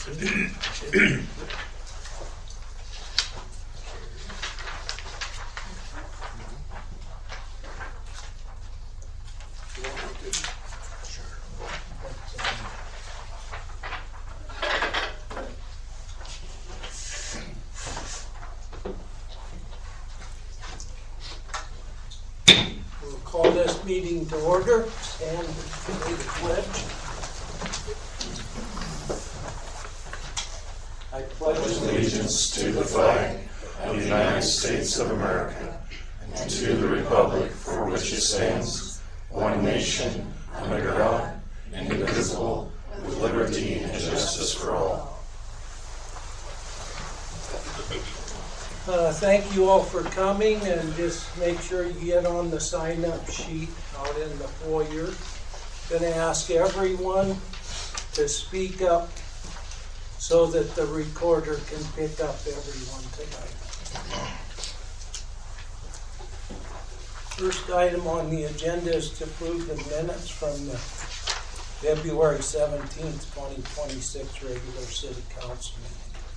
We'll call this meeting to order and say the pledge. I pledge allegiance to the flag of the United States of America and to the republic for which it stands, one nation, under God, indivisible, with liberty and justice for all. Thank you all for coming, and just make sure you get on the sign-up sheet out in the foyer. Going to ask everyone to speak up so that the recorder can pick up everyone tonight. First item on the agenda is to approve the minutes from the February 17th, 2026 regular city council meeting.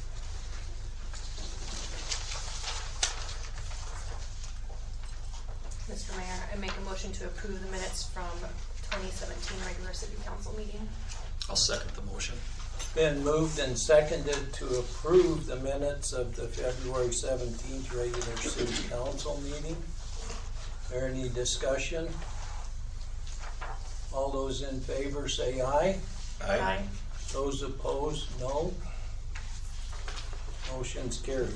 Mr. Mayor, I make a motion to approve the minutes from 2017 regular city council meeting. I'll second the motion. Been moved and seconded to approve the minutes of the February 17th regular city council meeting. Is there any discussion? All those in favor say aye. Aye. Those opposed, no. Motion's carried.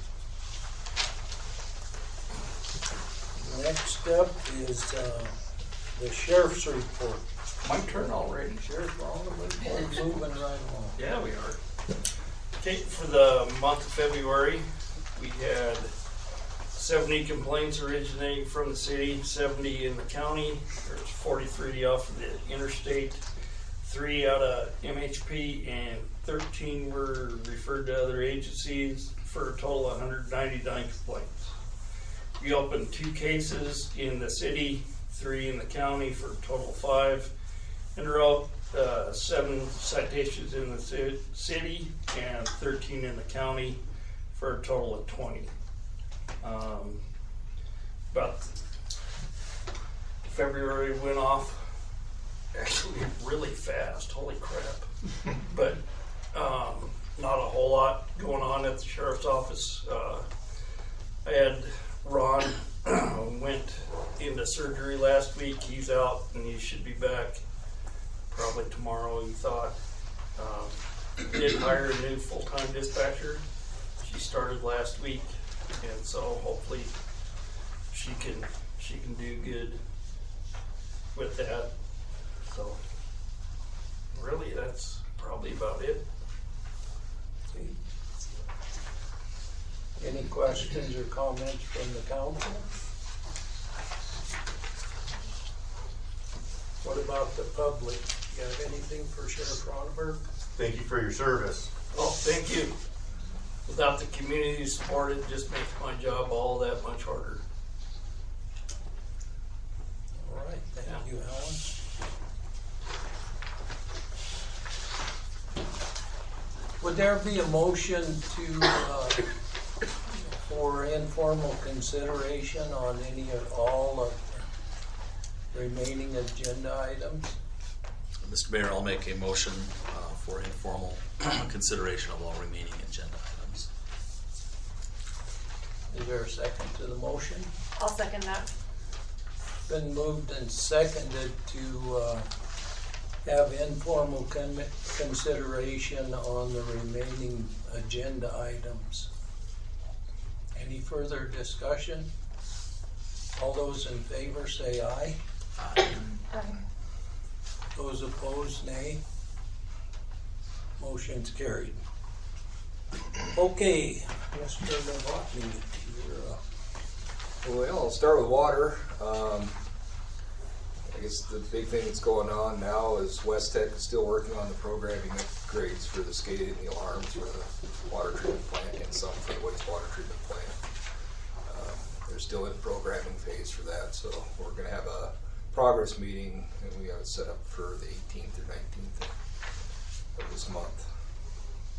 Next up is the sheriff's report. My turn already. Sheriff, we're moving right along. Yeah, we are. Okay, for the month of February, we had 70 complaints originating from the city, 70 in the county. There's 43 off of the interstate, 3 out of MHP, and 13 were referred to other agencies for a total of 199 complaints. We opened 2 cases in the city, 3 in the county for a total of 5. And wrote 7 citations in the city and 13 in the county for a total of 20. But February went off actually really fast, holy crap. But not a whole lot going on at the sheriff's office. I had Ron went into surgery last week. He's out and he should be back probably tomorrow, he thought. Did hire a new full-time dispatcher. She started last week, and so hopefully she can do good with that. So really, that's probably about it. Any questions or comments from the council? What about the public? You have anything for Sheriff Ronneberg? Thank you for your service. Oh, thank you. Without the community support, it just makes my job all that much harder. All right, thank you, Helen. Would there be a motion to for informal consideration on any or all of the remaining agenda items? Mr. Mayor, I'll make a motion for informal consideration of all remaining agenda items. Is there a second to the motion? I'll second that. Been moved and seconded to have informal consideration on the remaining agenda items. Any further discussion? All those in favor say aye. Aye. Aye. Those opposed, nay. Motion's carried. Okay, Mr. Novotny, you're up. Well, I'll start with water. I guess the big thing that's going on now is West Tech is still working on the programming upgrades for the SCADA and the alarms for the water treatment plant and some for the wastewater treatment plant. They're still in the programming phase for that, so we're going to have a progress meeting, and we have it set up for the 18th or 19th of this month.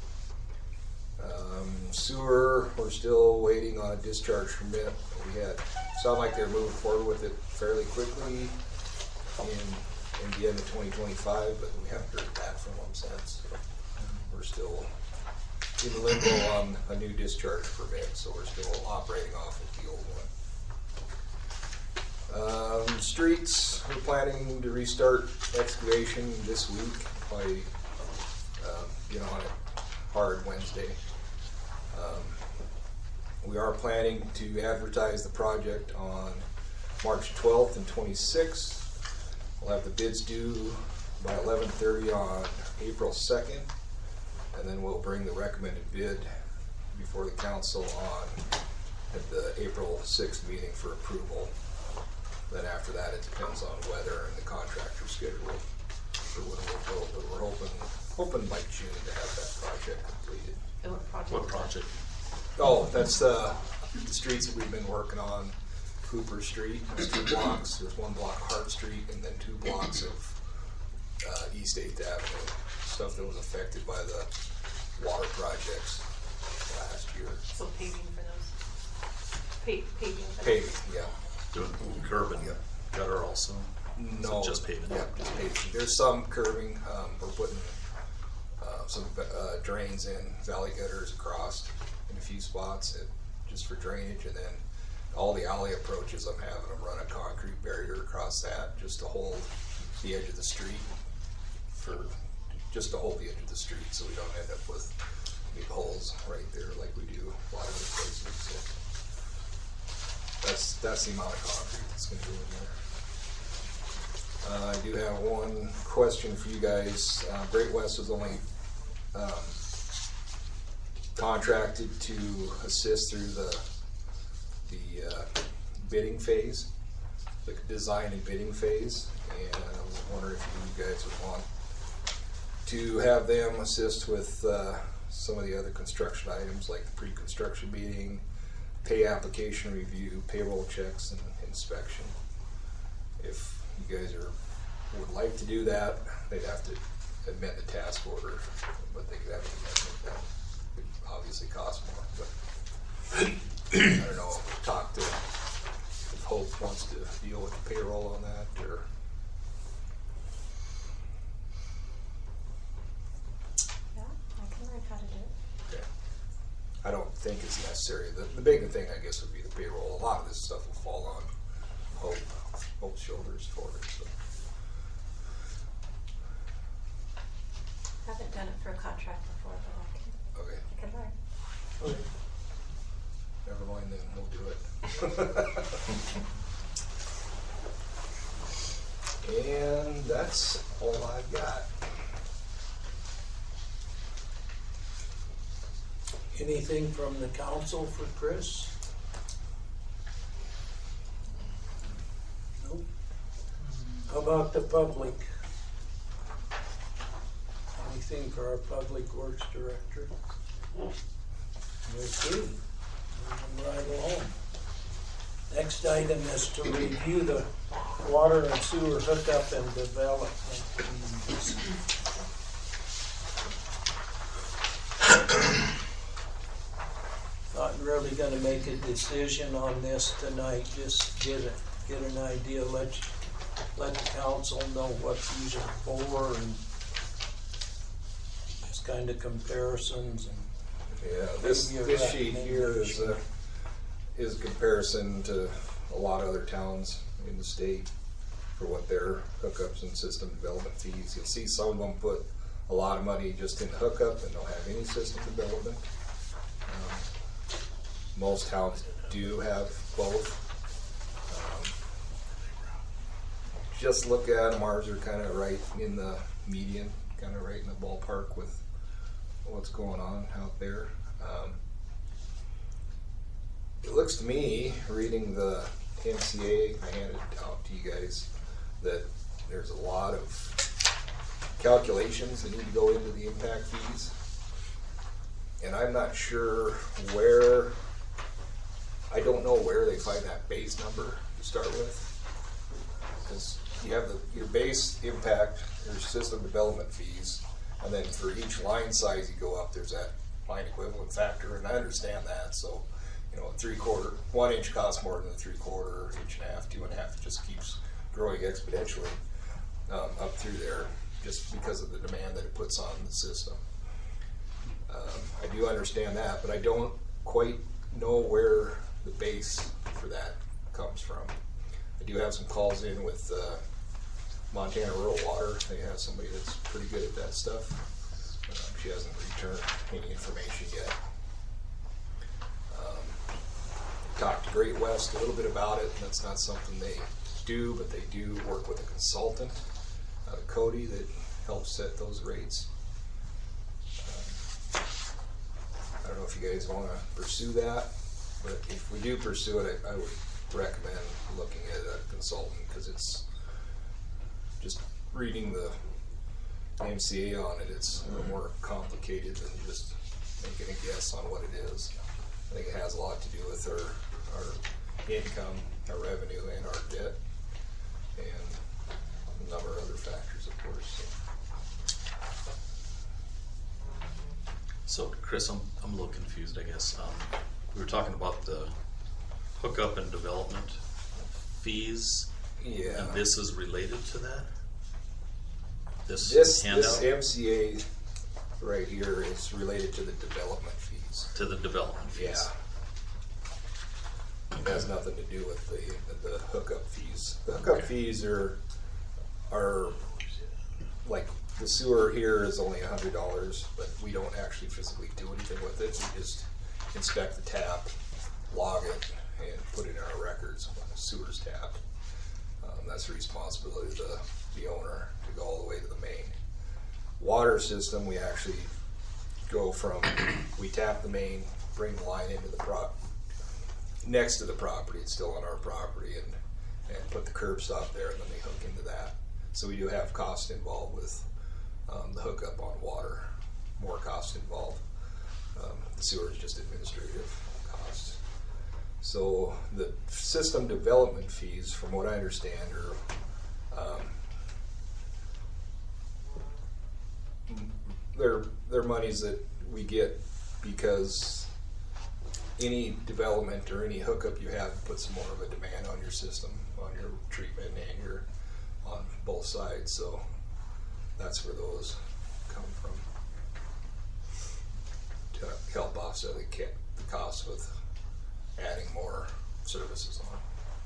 Sewer, we're still waiting on a discharge permit. We had, sounded like they're moving forward with it fairly quickly in the end of 2025, but we haven't heard back from them since. So we're still in limbo on a new discharge permit, so we're still operating off of the old one. Streets, we're planning to restart excavation this week, probably get on it hard Wednesday. We are planning to advertise the project on March 12th and 26th. We'll have the bids due by 11:30 on April 2nd, and then we'll bring the recommended bid before the council at the April 6th meeting for approval. Then after that, it depends on weather and the contractor schedule for when we'll go, but we're hoping by June to have that project completed. And what project? What project? Oh, that's the streets that we've been working on. Cooper Street, there's 2 blocks. There's 1 block Hart Street and then 2 blocks of East 8th Avenue. Stuff that was affected by the water projects last year. So paving for those? Paving for those? Paving, yeah. Doing curb and gutter also? No. Just paving? Yeah, just paving. There's some curbing. We're putting some drains in, valley gutters across in a few spots just for drainage, and then all the alley approaches, I'm having them run a concrete barrier across that just to hold the edge of the street, so we don't end up with big holes right there like we do a lot of other places. So that's the amount of concrete that's going to go in there. I do have one question for you guys. Great West was only contracted to assist through the bidding phase, the design and bidding phase, and I was wondering if you guys would want to have them assist with some of the other construction items like the pre-construction meeting, pay application review, payroll checks, and inspection. If you guys would like to do that, they'd have to amend the task order, but they could have an amendment that would obviously cost more. But I don't know, talk to if Hope wants to deal with the payroll on that, or Yeah, I can learn how to do it. okay. I don't think it's necessary. The big thing, I guess, would be the payroll. A lot of this stuff will fall on Hope's shoulders for it. So. I haven't done it for a contract before, but Okay. I can learn. Okay. Never mind then, we'll do it. And that's all I've got. Anything from the council for Chris? Nope. How about the public? Anything for our Public Works Director? Okay. Moving right along. Next item is to review the water and sewer hookup and development fees. Not really gonna make a decision on this tonight, just get an idea, let the council know what these are for, and just kind of comparisons. And Yeah, this Maybe a sheet here recommendation. is a comparison to a lot of other towns in the state for what their hookups and system development fees. You'll see some of them put a lot of money just in the hookup and don't have any system development. Most towns do have both. Just look at them, ours are kind of right in the median, kind of right in the ballpark with what's going on out there. It looks to me, reading the MCA, I handed it out to you guys, that there's a lot of calculations that need to go into the impact fees. And I'm not sure where, I don't know where they find that base number to start with. Because you have your base impact, your system development fees, and then for each line size you go up, there's that line equivalent factor, and I understand that. So, you know, 3/4, 1 inch costs more than a 3/4, 1.5, 2.5. It just keeps growing exponentially up through there, just because of the demand that it puts on the system. I do understand that, but I don't quite know where the base for that comes from. I do have some calls in with Montana Rural Water. They have somebody that's pretty good at that stuff. She hasn't returned any information yet. Talked to Great West a little bit about it. That's not something they do, but they do work with a consultant, Cody, that helps set those rates. I don't know if you guys want to pursue that, but if we do pursue it, I would recommend looking at a consultant, because it's just reading the MCA on it. It's a little more complicated than just making a guess on what it is. I think it has a lot to do with our income, our revenue, and our debt, and a number of other factors, of course. So, Chris, I'm a little confused, I guess. We were talking about the hookup and development fees. Yeah. And this is related to that? This handout? MCA right here is related to the development fees. To the development fees? Yeah. It has nothing to do with the hookup fees. The hookup fees are like, the sewer here is only $100, but we don't actually physically do anything with it. We just inspect the tap, log it, and put it in our records when the sewer's tapped. That's the responsibility of the owner to go all the way to the main. Water system, we actually go from, we tap the main, bring the line into the next to the property, it's still on our property, and put the curb stop there, and then they hook into that. So we do have cost involved with the hookup on water, more cost involved. The sewer is just administrative costs. So the system development fees, from what I understand, are they're monies that we get because any development or any hookup you have puts more of a demand on your system, on your treatment, and your on both sides. So that's where those come from, to help offset the cost with adding more services on.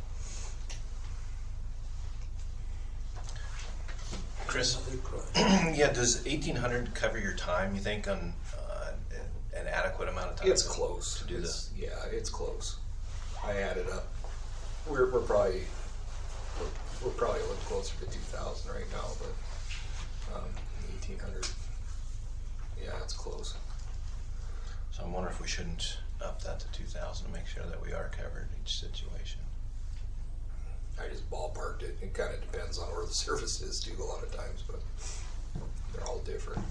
Chris, yeah, does 1,800 cover your time, you think, on an adequate amount of time? It's close to do this. Yeah, it's close. I added up. We're probably a little closer to 2,000 right now, but 1,800. Yeah, it's close. So I'm wondering if we shouldn't up that to 2,000 to make sure that we are covered in each situation. I just ballparked it. It kind of depends on where the service is too a lot of times, but they're all different.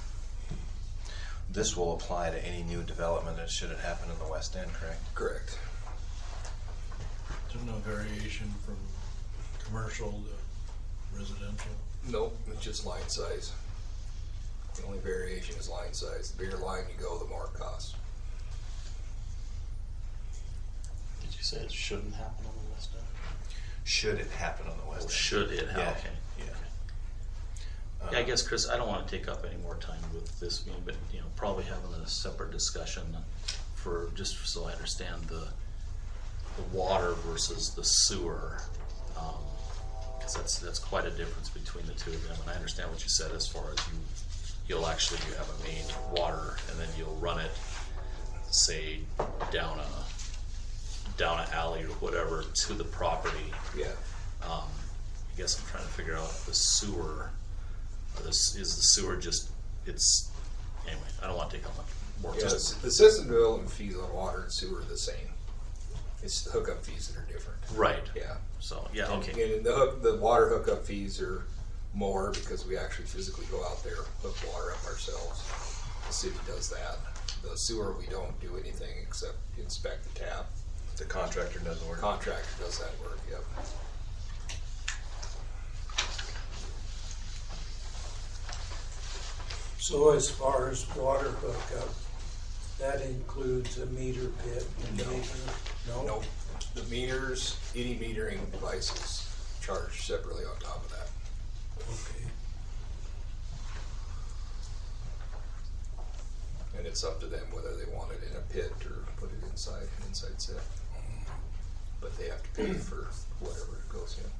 This will apply to any new development that should have happened in the West End, correct? Correct. There's no variation from commercial to residential? Nope, it's just line size. The only variation is line size. The bigger line you go, the more it costs. Did you say it shouldn't happen on the West End? Should it happen on the West End? Should it happen? Yeah. Okay. Yeah. Yeah, I guess, Chris, I don't want to take up any more time with this meeting, but probably having a separate discussion for just so I understand the water versus the sewer, because that's quite a difference between the two of them. And I understand what you said as far as you have a main water and then you'll run it, say down an alley or whatever to the property. Yeah. I guess I'm trying to figure out the sewer. Is the sewer just, anyway, I don't want to take up more time. Yes, the system development fees on water and sewer are the same. It's the hookup fees that are different. Right. Yeah. So, yeah, okay. And the water hookup fees are more because we actually physically go out there, hook water up ourselves. The city does that. The sewer, we don't do anything except inspect the tap. The contractor does the work. Contractor does that work, yep. So as far as water hookup, That includes a meter pit and meter? Nope. The meters, any metering devices charged separately on top of that. Okay. And it's up to them whether they want it in a pit or put it inside an inside set. But they have to pay for whatever it goes in.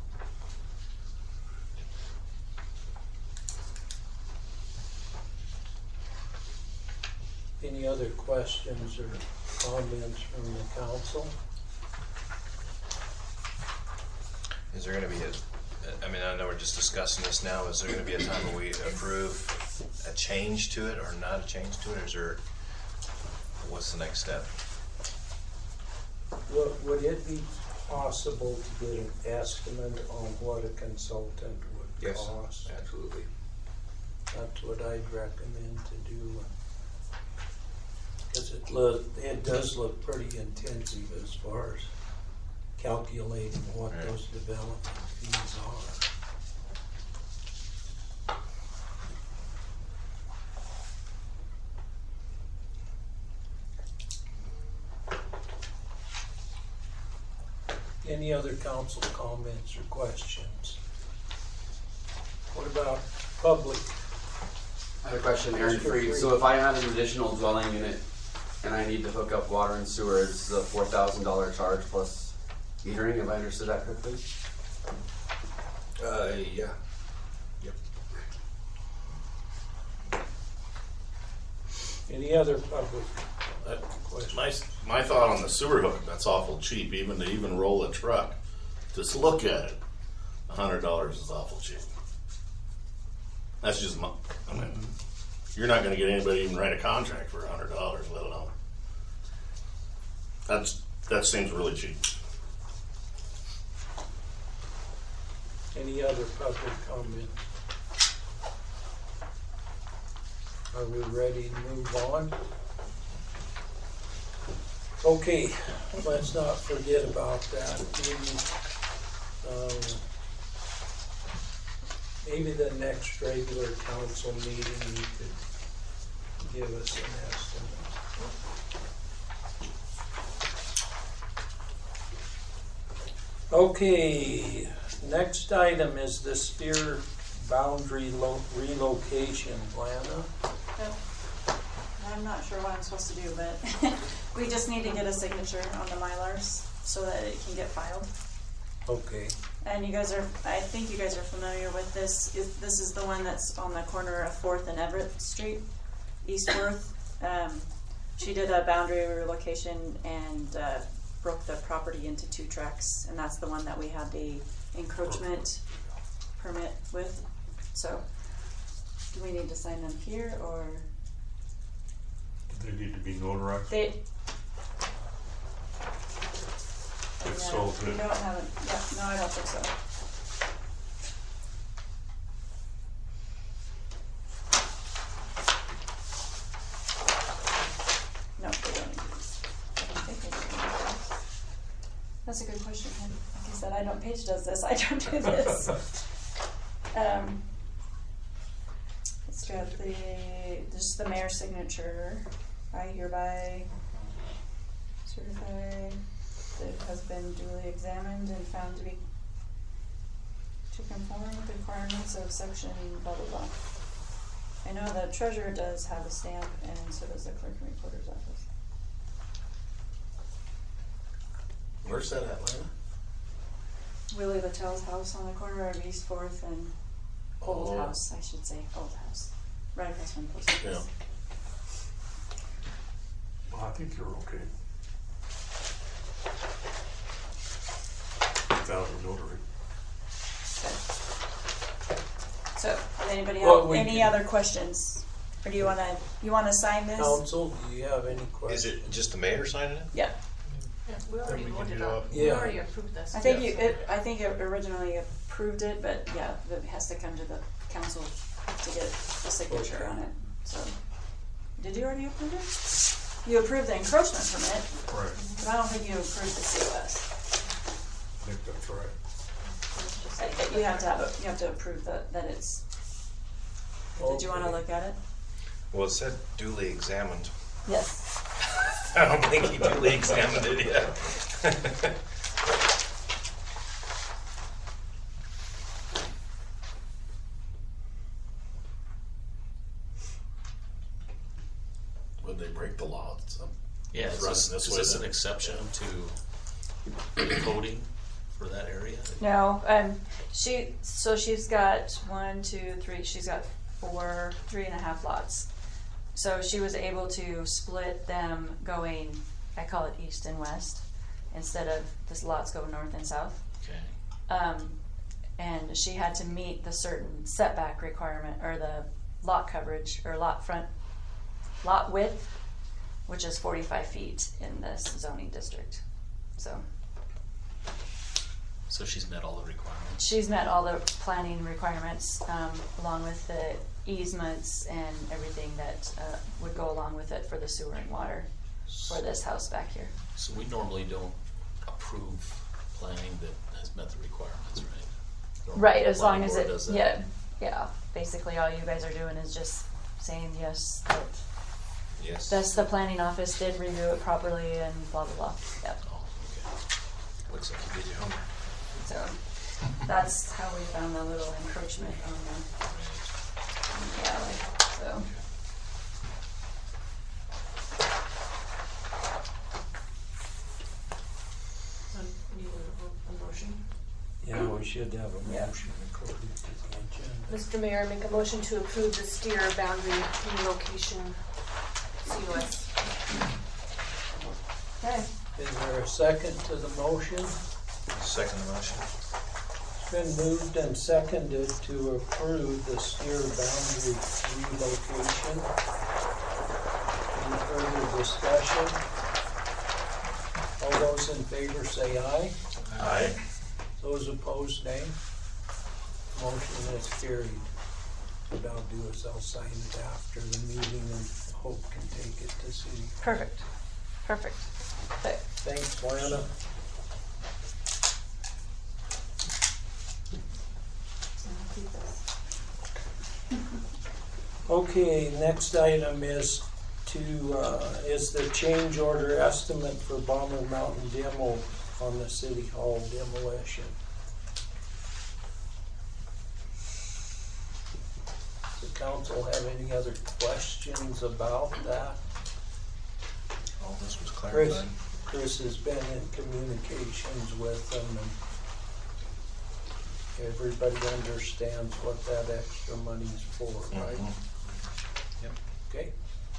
Any other questions or comments from the council? Is there gonna be I mean, I know we're just discussing this now, is there gonna be a time where we approve a change to it or not a change to it, or is there, what's the next step? Would it be possible to get an estimate on what a consultant would Yes, cost? absolutely. That's what I'd recommend to do. Because it does look pretty intensive as far as calculating what Right. those development fees are. Any other council comments or questions? What about public? I have a question, Aaron Mr. Freed. Freed. So if I have an additional dwelling unit and I need to hook up water and sewer, it's the $4,000 charge plus metering, have I understood that correctly? Yeah. Yep. Any other public questions? My thought on the sewer hook, that's awful cheap, even to even roll a truck. Just look at it. $100 is awful cheap. That's just I mean, you're not gonna get anybody to even write a contract for $100, let alone. That seems really cheap. Any other public comment? Are we ready to move on? Okay, let's not forget about that. Maybe the next regular council meeting, you could give us an estimate. Okay, next item is the Spear boundary relocation plan. I'm not sure what I'm supposed to do, but we just need to get a signature on the Mylars so that it can get filed. Okay, And I think you guys are familiar with this. This is the one that's on the corner of 4th and Everett Street, East Worth. She did a boundary relocation and broke the property into 2 tracts, and that's the one that we had the encroachment permit with. So, do we need to sign them here, or? They need to be notarized. If so, We don't have it. Yeah, no, I don't think so. No, they don't need these. I don't think they do. That's a good question, Ken. Like I said, Paige does this. I don't do this. It's got just the mayor's signature. I hereby certify that it has been duly examined and found to conform with the requirements of section blah blah blah. I know the treasurer does have a stamp, and so does the clerk and recorder's office. Where's that at, Lana? Willie Littell's house on the corner of East 4th and Old House, I should say, Old House, right across from the post office. Yeah. Well, I think you're okay. Without a notary. So, does anybody Well, have we any can- other questions? Or do you wanna sign this? council, do you have any Is questions? it just the mayor signing it? Yeah. Yeah, we already we can voted do on, that. we Yeah. already approved this. I think I think it originally approved it, but yeah, it has to come to the council to get a signature on it. So, did you already approve it? You approved the encroachment permit, Right. but I don't think you approved the COS. I think that's right. You have to approve that it's. Did you want to Okay. look at it? Well, it said duly examined. Yes. I don't think he duly examined it yet. Would they break the law? Yeah, is this an exception to the coding for that area? No, she's got 1, 2, 3, she's got 4, 3.5 lots. So she was able to split them going, I call it east and west, instead of this lots go north and south. Okay. And she had to meet the certain setback requirement, or the lot coverage, or lot width, which is 45 feet in this zoning district. So she's met all the requirements? she's met all the planning requirements, along with the easements and everything that would go along with it for the sewer and water for this house back here. So we normally don't approve planning that has met the requirements, right? Normally Right, the as long planning as board it, does that. yeah. Basically, all you guys are doing is just saying yes, that Yes. that's the planning office did review it properly and blah, blah, blah. Yep. Oh, okay. Looks like you did your homework. So that's how we found the little encroachment on the alley. So Need a motion? Yeah, we should have a motion according to the agenda. Mr. Mayor, I make a motion to approve the steer boundary relocation COS. okay. Is there a second to the motion? Second motion. It's been moved and seconded to approve the steer boundary relocation. Any further discussion? All those in favor say aye. Aye. Those opposed, nay. Motion is carried. What I'll do is I'll sign it after the meeting and Hope can take it to city. Perfect. Okay. Thanks, Lana. Okay, next item is the change order estimate for Bomber Mountain demo on the City Hall demolition. Does the council have any other questions about that? All this was Chris, clarified. Chris has been in communications with them, and everybody understands what that extra money's for, right? Mhm. Yep. Okay.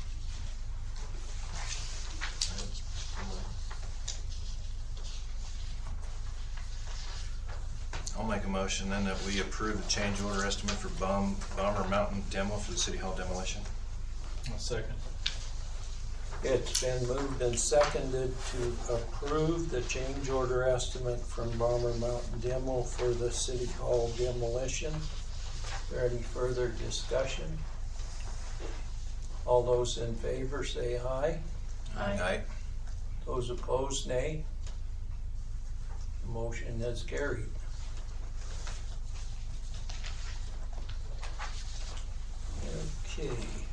I'll make a motion then that we approve the change order estimate for Bomber Mountain demo for the City Hall demolition. I'll second. It's been moved and seconded to approve the change order estimate from Bomber Mountain Demo for the City Hall demolition. Is there any further discussion? All those in favor say aye. Aye. Those opposed, nay. The motion is carried. Okay.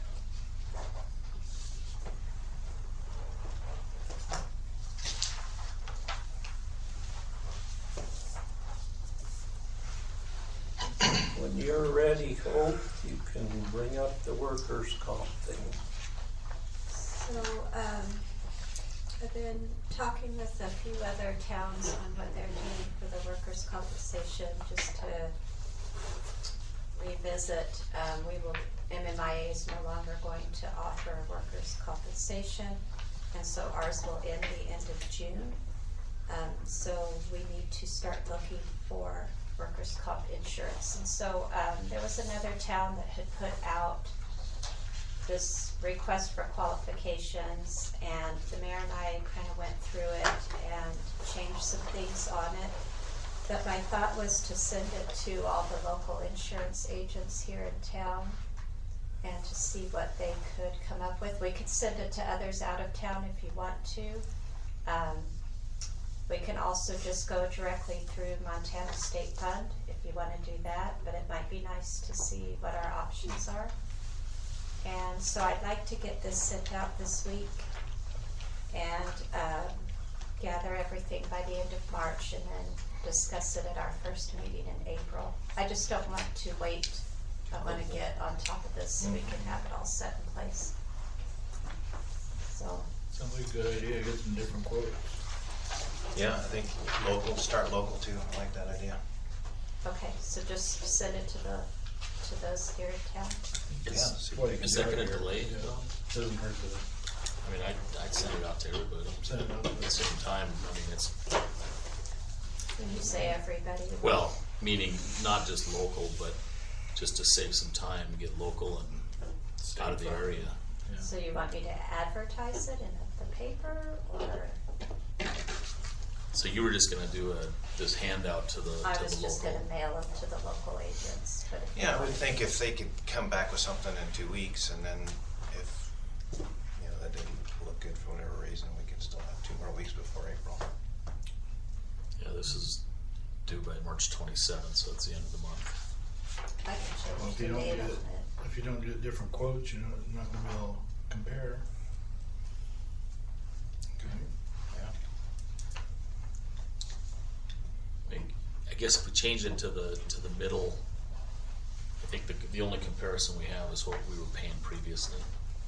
When you're ready, Hope, you can bring up the workers' comp thing. So, I've been talking with a few other towns on what they're doing for the workers' compensation, just to revisit. MMIA is no longer going to offer workers' compensation, and so ours will end the end of June. So we need to start looking for workers' comp insurance. And so there was another town that had put out this request for qualifications, and the mayor and I kind of went through it and changed some things on it. But my thought was to send it to all the local insurance agents here in town and to see what they could come up with. We could send it to others out of town if you want to. We can also just go directly through Montana State Fund if you want to do that, but it might be nice to see what our options are. And so I'd like to get this sent out this week and gather everything by the end of March and then discuss it at our first meeting in April. I just don't want to wait. I want to get on top of this so we can have it all set in place. So. Sounds like a good idea, get some different quotes. Yeah, I think local, start local too. I like that idea. Okay, so just send it to those here in town. Is that gonna delay? Yeah. Doesn't hurt to I mean, I'd send it out to everybody. send it out. At the same time, I mean, it's, When you say everybody. well, meaning not just local, but just to save some time, get local and out of the area. So you want me to advertise it in the paper, or? So you were just gonna do this handout to the I was just local. gonna mail them to the local agents, but if you Yeah, I would want- think if they could come back with something in 2 weeks, and then if that didn't look good for whatever reason, we could still have 2 more weeks before April. Yeah, this is due by March 27th, so it's the end of the month. I can Well, change if the you don't date get on it, it. if you don't get different quotes, you're not gonna be able to compare. Yeah. I mean, I guess if we change it to the middle, I think the only comparison we have is what we were paying previously.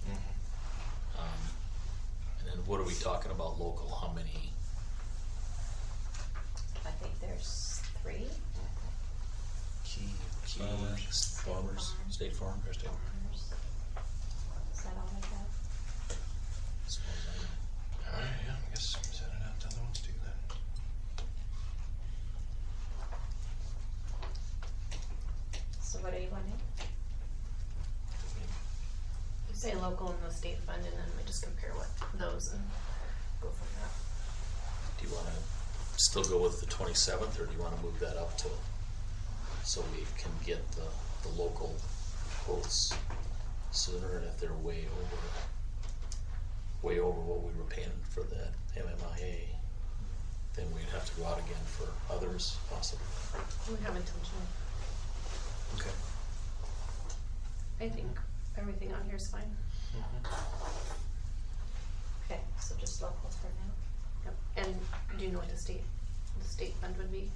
And then what are we talking about local? How many? I think there's 3. Key Farmers. Farmers, State Farm. Or State Farm. Is that all I have? All right, yeah, I guess send it out to other ones too then. So what do you want in? You say local and the state fund, and then we just compare what those and go from that. Do you want to still go with the 27th, or do you want to move that up to, so we can get the local quotes sooner, and if they're way over what we were paying for that MMIA, then we'd have to go out again for others possibly. We have until June. Okay. I think everything on here is fine. Okay, so just local for now. Yep. And do you know what the state fund would be?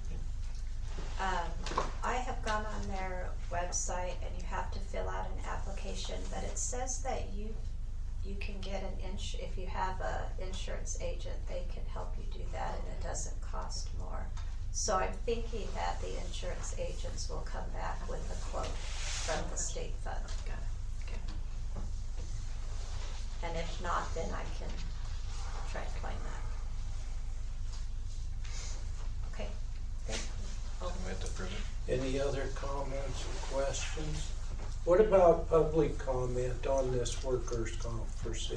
I have gone on their website and you have to fill out an application, but it says that you can get if you have an insurance agent, they can help you do that and it doesn't cost more. So I'm thinking that the insurance agents will come back with a quote from the state fund. Got it. Okay. And if not, then I can try to find that. Okay, thank you. We have to approve it. Any other comments or questions? What about public comment on this workers' comp for city?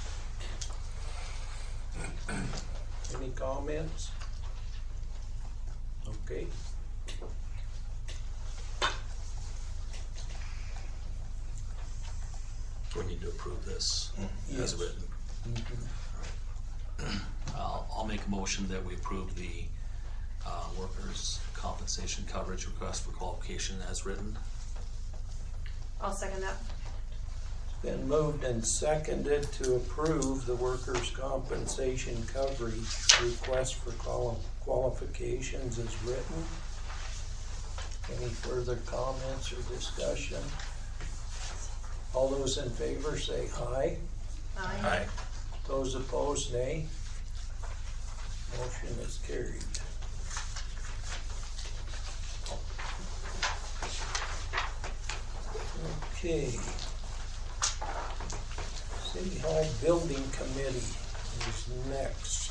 Any comments? Okay. We need to approve this Yes. as written. I'll make a motion that we approve the workers' compensation coverage request for qualification as written. I'll second that. Been moved and seconded to approve the workers' compensation coverage request for qualifications as written. Any further comments or discussion? All those in favor say aye. Aye. Those opposed, nay. Motion is carried. Okay. City Hall Building Committee is next.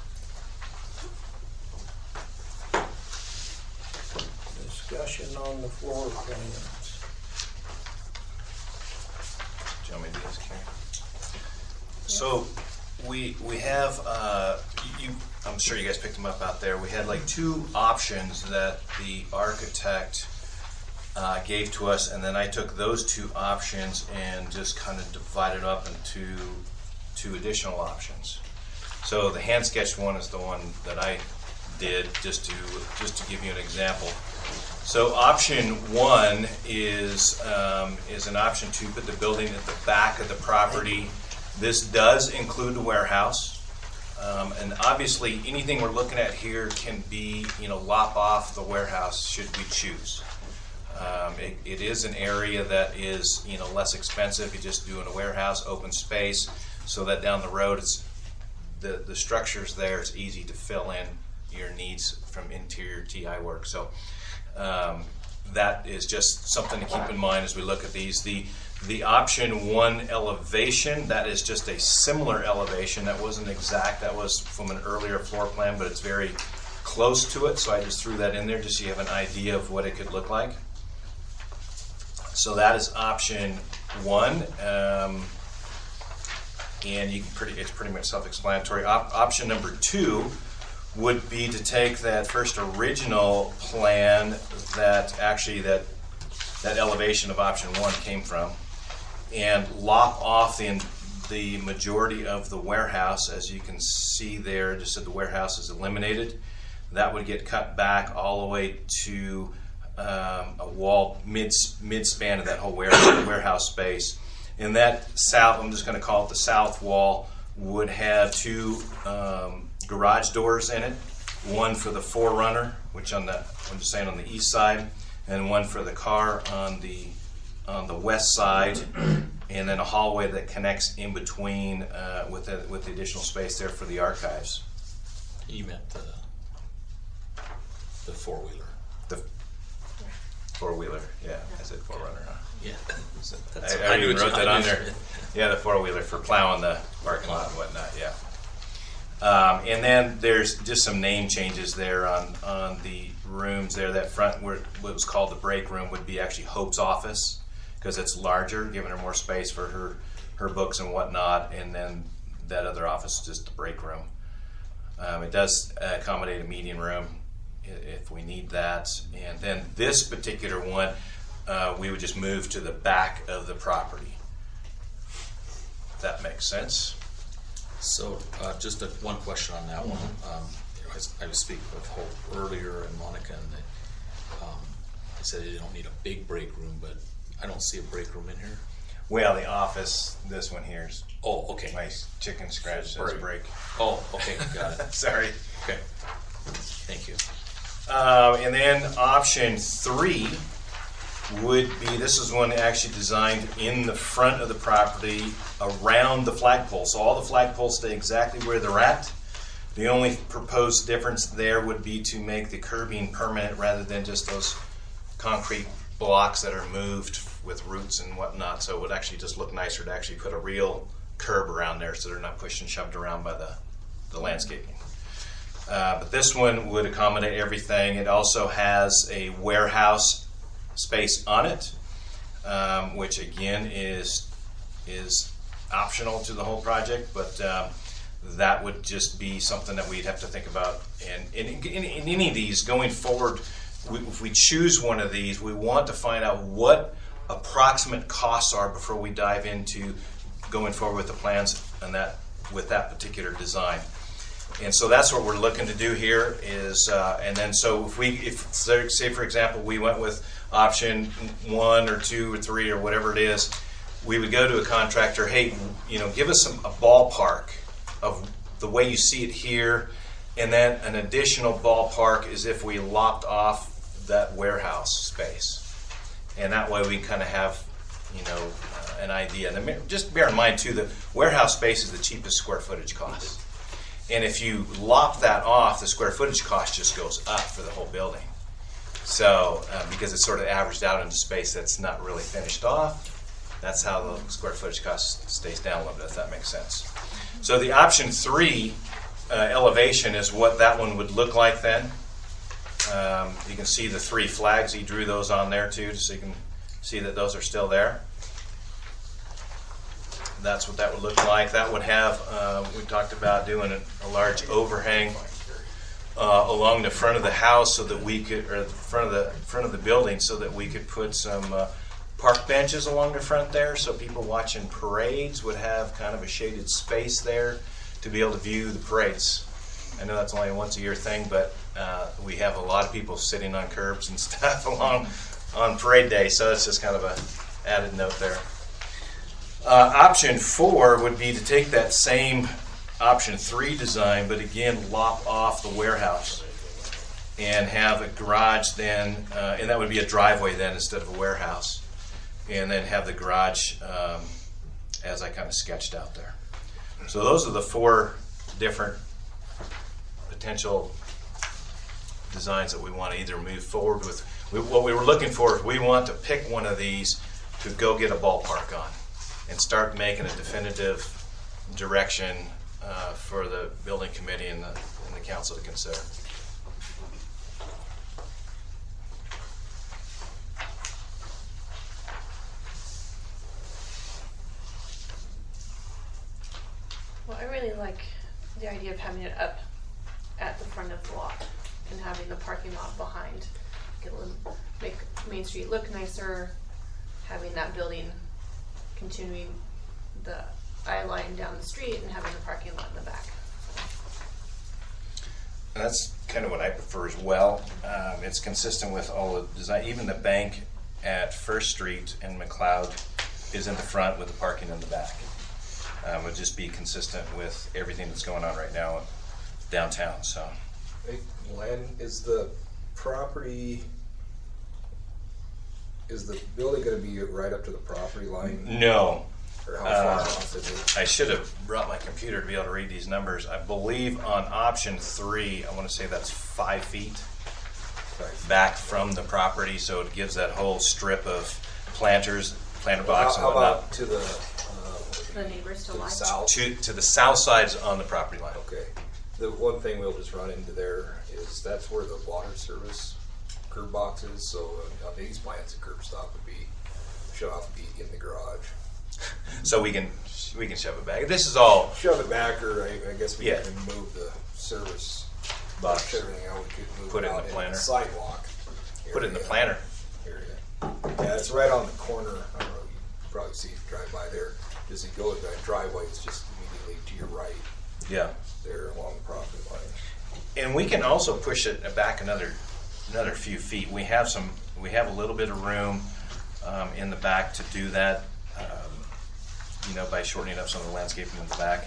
Discussion on the floor plans. Do you want me to do this, Karen? So we have I'm sure you guys picked them up out there. We had like 2 options that the architect gave to us, and then I took those 2 options and just kind of divided up into 2 additional options. So the hand sketched one is the one that I did did, just to give you an example. So option 1 is an option to put the building at the back of the property. This does include the warehouse. And obviously, anything we're looking at here can be, lop off the warehouse should we choose. It is an area that is, less expensive. You're just doing a warehouse, open space, so that down the road, the structure's there. It's easy to fill in your needs from interior TI work. So that is just something to keep in mind as we look at these. The option 1 elevation, that is just a similar elevation. That wasn't exact. That was from an earlier floor plan, but it's very close to it. So I just threw that in there just so you have an idea of what it could look like. So that is option 1. And it's pretty much self-explanatory. Option number 2 would be to take that first original plan that actually that elevation of option 1 came from, and lop off the majority of the warehouse. As you can see there, just that the warehouse is eliminated. That would get cut back all the way to a wall mid-span of that whole warehouse space. And that south, I'm just going to call it the south wall, would have 2 garage doors in it. One for the 4Runner, which I'm just saying on the east side, and one for the car on the west side, and then a hallway that connects in between with the additional space there for the archives. You meant the 4-wheeler. The 4-wheeler, yeah. I said 4Runner, huh? Yeah. I even wrote that on there. Yeah, the 4-wheeler for plowing the parking lot and whatnot, yeah. And then there's just some name changes there on the rooms there. That front, where what was called the break room, would be actually Hope's office, because it's larger, giving her more space for her books and whatnot. And then that other office is just the break room. It does accommodate a meeting room if we need that. And then this particular one, we would just move to the back of the property. If that makes sense. So just one question on that one. I was speaking with Hope earlier and Monica, and they said you don't need a big break room, but I don't see a break room in here. Well, the office, this one here is. Oh, okay. My chicken scratch says break. Oh, okay, got it. Sorry. Okay. Thank you. And then option 3 would be, this is one actually designed in the front of the property around the flagpole. So all the flagpoles stay exactly where they're at. The only proposed difference there would be to make the curbing permanent rather than just those concrete blocks that are moved with roots and whatnot. So it would actually just look nicer to actually put a real curb around there so they're not pushed and shoved around by the landscaping. But this one would accommodate everything. It also has a warehouse space on it, which again is optional to the whole project, but that would just be something that we'd have to think about. And in any of these going forward, if we choose one of these, we want to find out what approximate costs are before we dive into going forward with the plans and that with that particular design. And so that's what we're looking to do here is, and then so if say for example we went with option 1 or 2 or 3 or whatever it is, we would go to a contractor. Hey, give us a ballpark of the way you see it here, and then an additional ballpark is if we lopped off that warehouse space, and that way we kind of have an idea. And then just bear in mind too, the warehouse space is the cheapest square footage cost. And if you lop that off, the square footage cost just goes up for the whole building. So, because it's sort of averaged out into space that's not really finished off, that's how the square footage cost stays down a little bit, if that makes sense. So the option 3 elevation is what that one would look like then. You can see the 3 flags. He drew those on there too, just so you can see that those are still there. That's what that would look like. That would have, we talked about doing a large overhang along the front of the house, so that we could, or the front of the building, so that we could put some park benches along the front there, so people watching parades would have kind of a shaded space there to be able to view the parades. I know that's only a once a year thing, but we have a lot of people sitting on curbs and stuff along on parade day, so it's just kind of a added note there. Option 4 would be to take that same option 3 design, but again lop off the warehouse and have a garage then, and that would be a driveway then instead of a warehouse, and then have the garage as I kind of sketched out there. So those are the 4 different potential designs that we want to either move forward with. What we were looking for is we want to pick one of these to go get a ballpark on and start making a definitive direction for the building committee and the council to consider. Well, I really like the idea of having it up at the front of the lot and having the parking lot behind. Make Main Street look nicer, having that building continuing the eye line down the street and having the parking lot in the back. That's kind of what I prefer as well. It's consistent with all the design. Even the bank at First Street in McLeod is in the front with the parking in the back. Would just be consistent with everything that's going on right now downtown. So, Hey, Len, is the building going to be right up to the property line? no. Or how far off is it? I should have brought my computer to be able to read these numbers. I believe on option 3, I want to say that's 5 feet back from the property, so it gives that whole strip of planter box and How whatnot. about to the neighbors to to the like. south? To the south side's on the property line. Okay. The one thing we'll just run into there is that's where the water service curb box is. So on these plans, the curb stop would be shut off, be in the garage. So we can shove it back. This is all Shove it back, or I guess we Yeah. can move the service box. everything out. We could move Put it in out the planter. sidewalk. Put it in the area. planter. Area. Yeah, it's right on the corner. I don't know. You can probably see if you drive by there. As you go to that driveway, it's just immediately to your right Yeah. there along the property line. And we can also push it back another few feet. We have a little bit of room in the back to do that. By shortening up some of the landscaping in the back.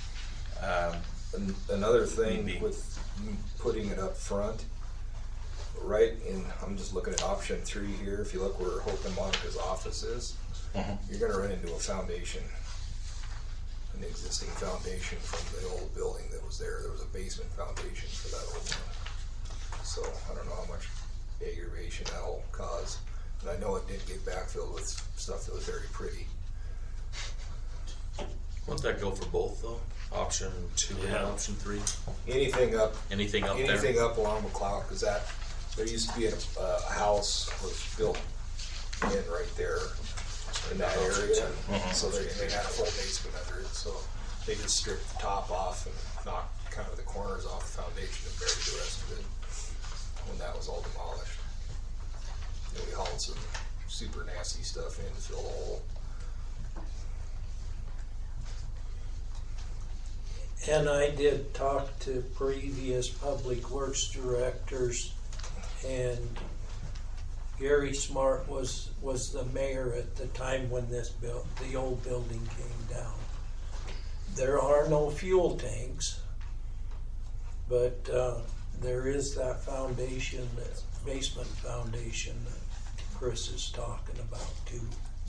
Another thing Maybe. with putting it up front, right in, I'm just looking at option 3 here. If you look where Hope and Monica's office is, you're going to run into a foundation, an existing foundation from the old building that was there. There was a basement foundation for that old one. So I don't know how much aggravation that'll cause. And I know it did get backfilled with stuff that was very pretty. Wouldn't that go for both though? Option 2 and option 3? Anything up Anything up along McLeod, because there used to be a house was built in right there in that area. So they had a full basement under it. So they just stripped the top off and knocked kind of the corners off the foundation and buried the rest of it when that was all demolished. And we hauled some super nasty stuff in to fill the hole. And I did talk to previous public works directors, and Gary Smart was the mayor at the time when the old building came down. There are no fuel tanks, but there is that foundation, that basement foundation that Chris is talking about too.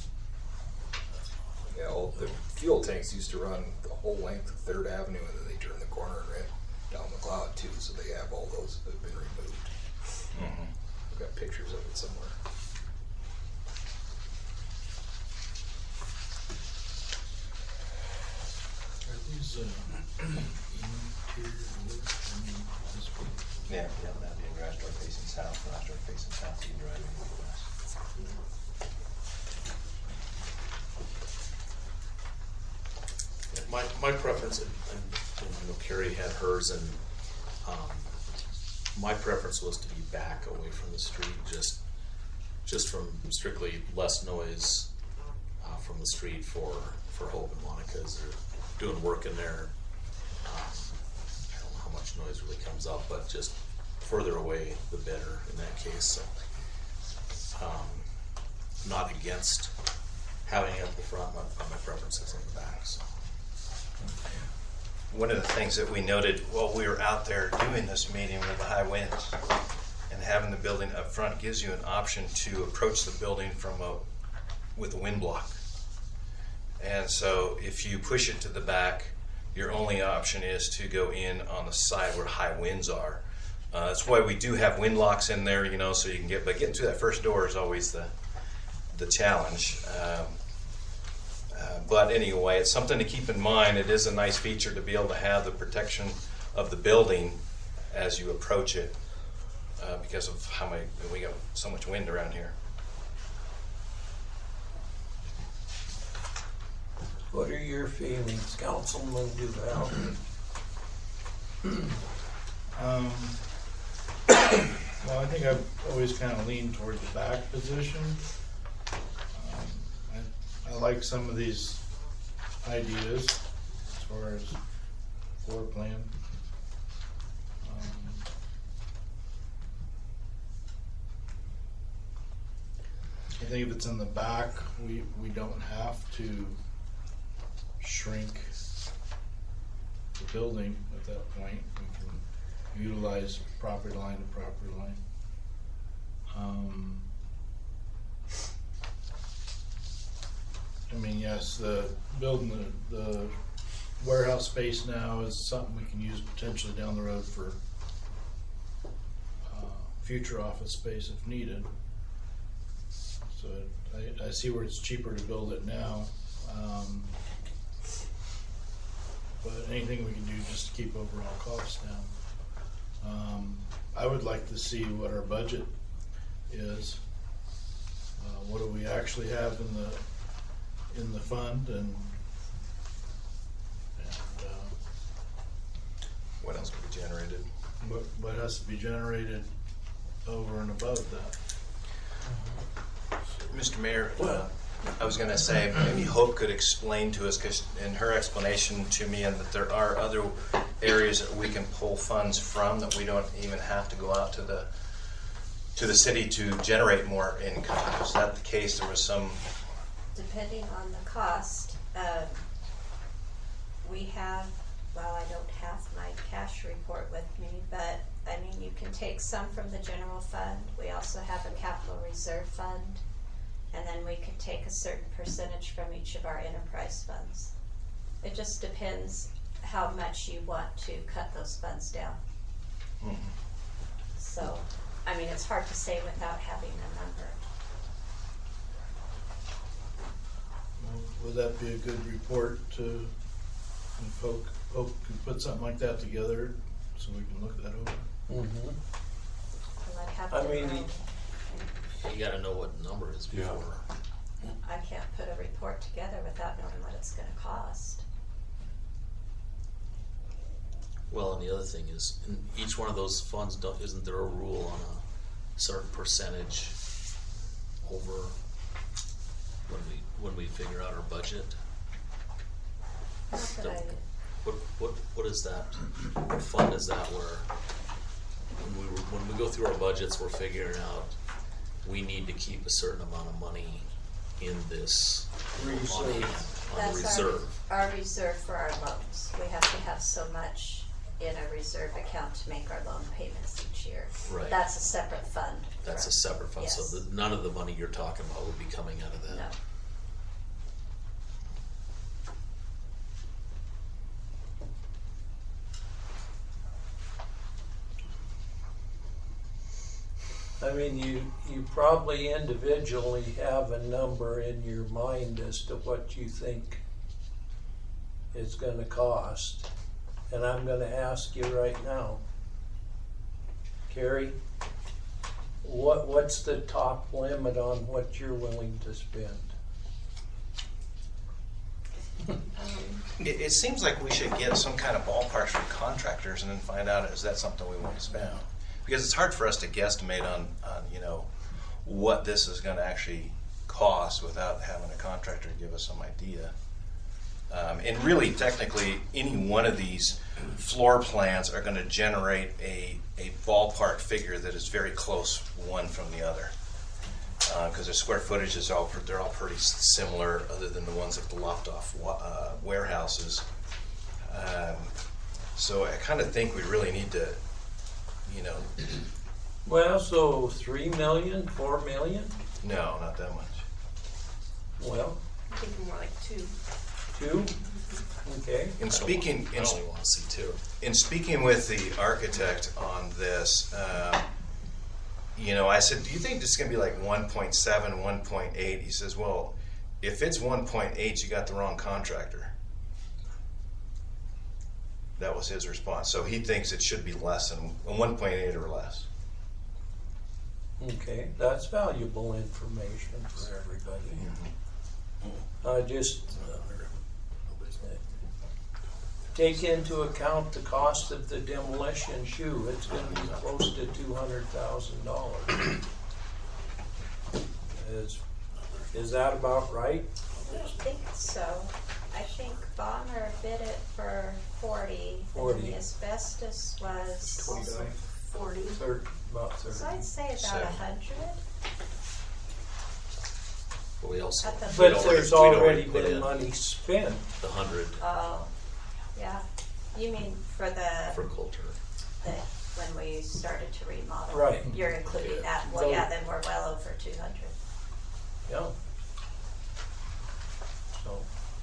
Yeah, well, the fuel tanks used to run the whole length of 3rd Avenue, and then they turned the corner and ran down McLeod too, so they have all those that have been removed. We've got pictures of it somewhere. Are these interior doors? This one? Yeah, that'd be a garage door facing south, garage door facing south, you drive in the west. My preference, and I know Carrie had hers, and my preference was to be back away from the street, just from strictly less noise from the street for Hope and Monica's. They're doing work in there. I don't know how much noise really comes up, but just further away, the better in that case. So, not against having it at the front, my preference is in the back. So. One of the things that we noted while we were out there doing this meeting with the high winds and having the building up front gives you an option to approach the building with a wind block. And so if you push it to the back, your only option is to go in on the side where high winds are. That's why we do have wind locks in there, so you can but getting through that first door is always the challenge. But anyway, it's something to keep in mind. It is a nice feature to be able to have the protection of the building as you approach it because of we got so much wind around here. What are your feelings, Councilman Duval? Well, I think I've always kind of leaned toward the back position. I like some of these ideas as far as floor plan. I think if it's in the back, we don't have to shrink the building at that point. We can utilize property line to property line. I mean, yes, the building, the warehouse space now is something we can use potentially down the road for future office space if needed. So I see where it's cheaper to build it now. But anything we can do just to keep overall costs down. I would like to see what our budget is. What do we actually have in the fund, and What else could be generated? what has to be generated over and above that. Mr. Mayor, I was going to say maybe Hope could explain to us, because in her explanation to me, and that there are other areas that we can pull funds from, that we don't even have to go out to the city to generate more income. Is that the case? There was some. Depending on the cost, we have, well, I don't have my cash report with me, but I mean, you can take some from the general fund. We also have a capital reserve fund, and then we could take a certain percentage from each of our enterprise funds. It just depends how much you want to cut those funds down. Mm-hmm. So, I mean, it's hard to say without having a number. Would that be a good report to, and Hope can put something like that together so we can look that over? Mm-hmm. And I'd have I to mean, know. You gotta know what the number is before. I can't put a report together without knowing what it's gonna cost. Well, and the other thing is, in each one of those funds, isn't there a rule on a certain percentage over when we figure out our budget? Not that I, What is that? What fund is that where when we go through our budgets, we're figuring out we need to keep a certain amount of money in this on hand, on the reserve. our reserve for our loans. We have to have so much in a reserve account to make our loan payments each year. Right. That's a separate fund. That's a separate fund, Yes. so none of the money you're talking about would be coming out of that. No. I mean, you probably individually have a number in your mind as to what you think it's gonna cost. And I'm gonna ask you right now, Carrie, what's the top limit on what you're willing to spend? It seems like we should get some kind of ballparks from contractors and then find out, is that something we want to spend? Because it's hard for us to guesstimate on what this is going to actually cost without having a contractor give us some idea. And really, technically, any one of these floor plans are going to generate a ballpark figure that is very close one from the other. Because the square footage is they're all pretty similar, other than the ones at the loft-off warehouses. So I kind of think we really need to, Well, so 3 million, 4 million? no, not that much. Well, I'm thinking more like 2. 2? Okay. In speaking, I only want to see two. in speaking with the architect on this, I said, do you think this is going to be like 1.7, 1.8? He says, well, if it's 1.8, you got the wrong contractor. That was his response. So he thinks it should be less than 1.8 or less. Okay, that's valuable information for everybody. Just take into account the cost of the demolition shoe. It's going to be close to $200,000. Is that about right? I think so. I think Bonner bid it for 40. 40. And the asbestos was 29. 40. About 30. So I'd say about 70. 100. But we also, At the- But there's already put been in money spent. the 100 Oh, yeah. You mean for for Coulter. when we started to remodel? Right. You're including that. Well, So- yeah, then we're well over 200. Yeah. So.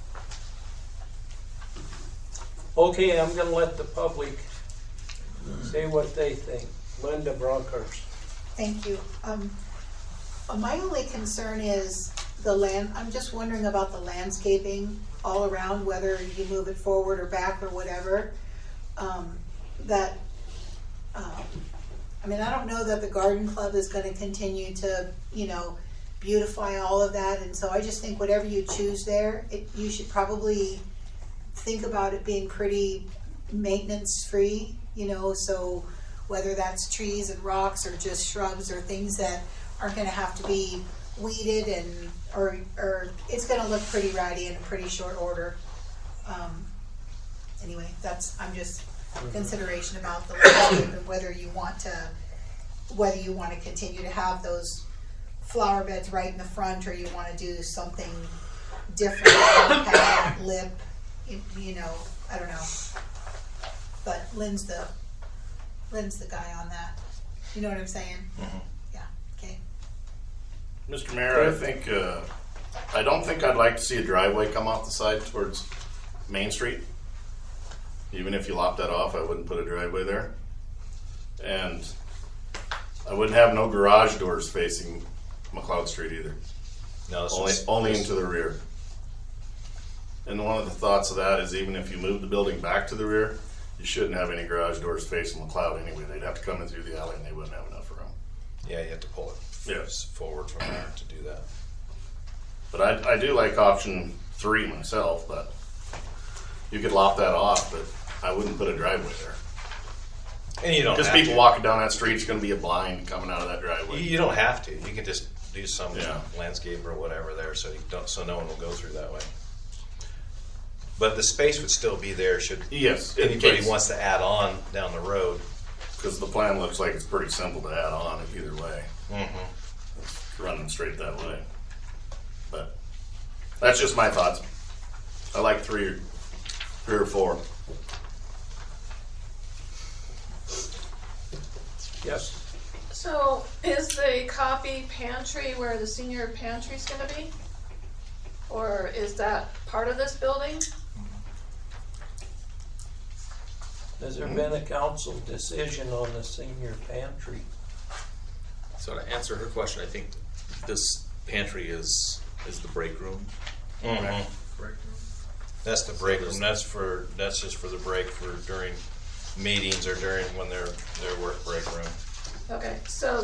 Okay, I'm gonna let the public say what they think. Linda Bronkhorst. Thank you. My only concern is the land, I'm just wondering about the landscaping all around, whether you move it forward or back or whatever. I don't know that the garden club is gonna continue to, beautify all of that, and so I just think whatever you choose there, you should probably think about it being pretty maintenance-free, so whether that's trees and rocks or just shrubs or things that aren't gonna have to be weeded or it's gonna look pretty ratty in pretty short order. Anyway, I'm just consideration about the landscape and whether you want to continue to have those flower beds right in the front, or you want to do something different, like that lip, I don't know. But Lynn's the guy on that. You know what I'm saying? Mm-hmm. Yeah. Okay. Mr. Mayor, I don't think I'd like to see a driveway come off the side towards Main Street. Even if you lopped that off, I wouldn't put a driveway there. And I wouldn't have no garage doors facing McLeod Street either. No, Only into the rear. And one of the thoughts of that is, even if you move the building back to the rear, you shouldn't have any garage doors facing McLeod anyway. They'd have to come in through the alley and they wouldn't have enough room. Yeah, you have to pull it forward from there to do that. But I do like option 3 myself, but you could lop that off, but I wouldn't put a driveway there. And you don't Because have people to. walking down that street, it's going to be a blind coming out of that driveway. You don't have to. You can just do some Yeah. landscape or whatever there, so no one will go through that way. But the space would still be there should Yes, anybody wants to add on down the road. Because the plan looks like it's pretty simple to add on either way. Mm-hmm. It's running straight that way. But that's just my thoughts. I like 3 or 4. Yes. So is the coffee pantry where the senior pantry's gonna be? Or is that part of this building? Has there been a council decision on the senior pantry? So to answer her question, I think this pantry is the break room. Mm-hmm. Correct. That's the break room. That's just for the break for during meetings or during when their work break room. Okay, so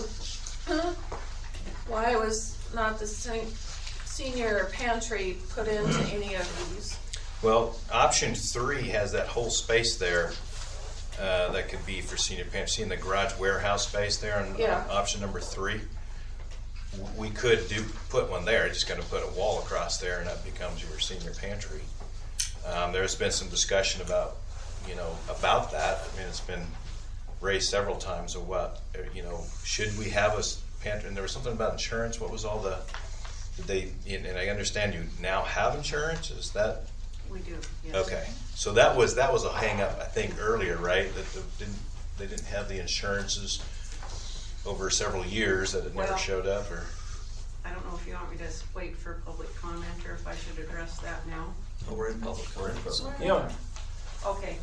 why was not the senior pantry put into any of these? Well, option 3 has that whole space there that could be for senior pantry. Seeing the garage warehouse space there on option number 3. We could put one there. Just going to put a wall across there, and that becomes your senior pantry. There's been some discussion about, about that. I mean, it's been raised several times of what, should we have a pantry? And there was something about insurance. What was all the, and I understand you now have insurance. Is that? We do, yes. Okay. So that was a hang up, I think, earlier, right? That they didn't have the insurances over several years, that it never showed up, or? I don't know if you want me to wait for public comment or if I should address that now. Oh, we're in public comment. Yeah. Okay.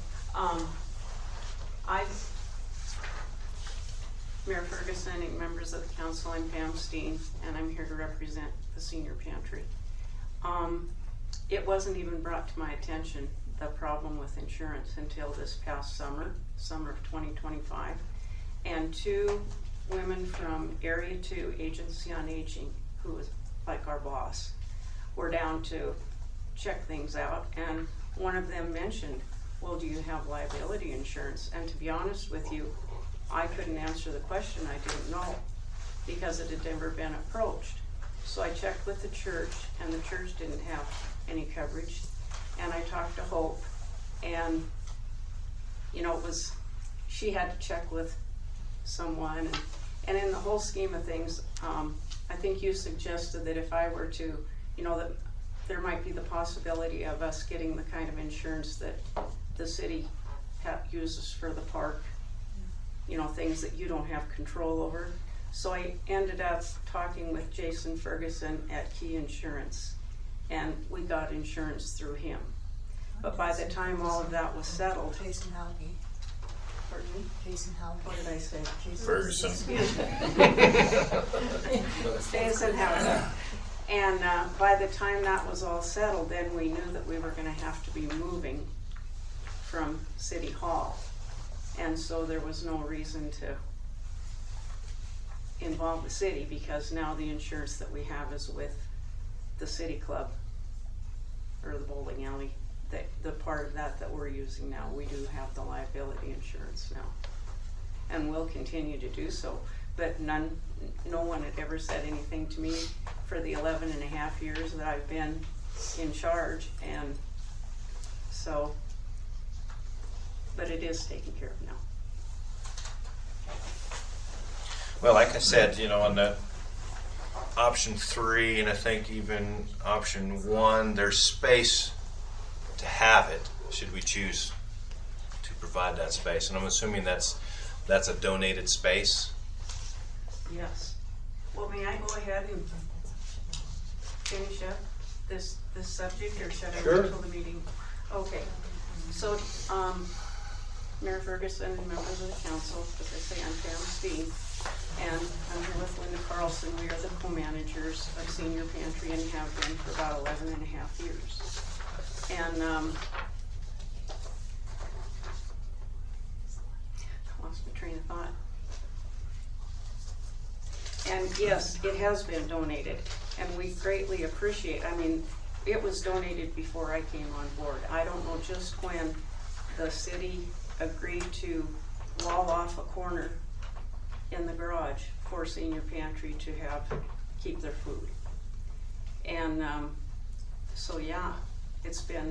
Mayor Ferguson and members of the council, I'm Pam Steen, and I'm here to represent the senior pantry. It wasn't even brought to my attention, the problem with insurance, until this past summer of 2025. And 2 women from Area 2 Agency on Aging, who was like our boss, were down to check things out, and one of them mentioned, well, do you have liability insurance? And to be honest with you, I couldn't answer the question. I didn't know, because it had never been approached. So I checked with the church, and the church didn't have any coverage. And I talked to Hope, and she had to check with someone, and in the whole scheme of things, I think you suggested that if I were to, that there might be the possibility of us getting the kind of insurance that the city uses for the park, things that you don't have control over. So I ended up talking with Jason Ferguson at Key Insurance, and we got insurance through him. But by the time all of that was settled, Jason Halvey. Pardon me? Jason Halvey. What did I say? Ferguson. Jason Halvey. And by the time that was all settled, then we knew that we were going to have to be moving from City Hall. And so there was no reason to involve the city, because now the insurance that we have is with the city club, or the bowling alley. The part of that we're using now, we do have the liability insurance now, and we'll continue to do so. But no one had ever said anything to me for the 11.5 years that I've been in charge, and so, but it is taken care of now. Well, like I said, on the option 3, and I think even option 1, there's space to have it, should we choose to provide that space. And I'm assuming that's a donated space? Yes. Well, may I go ahead and finish up this subject, or should I wait until the meeting? Okay. So, Mayor Ferguson and members of the council, as I say, I'm Pam Steen, and I'm here with Linda Carlson. We are the co-managers of Senior Pantry and have been for about 11.5 years. And I lost my train of thought. And yes, it has been donated, and we greatly appreciate. I mean, it was donated before I came on board. I don't know just when the city agreed to wall off a corner in the garage for Senior Pantry to keep their food. And so yeah, it's been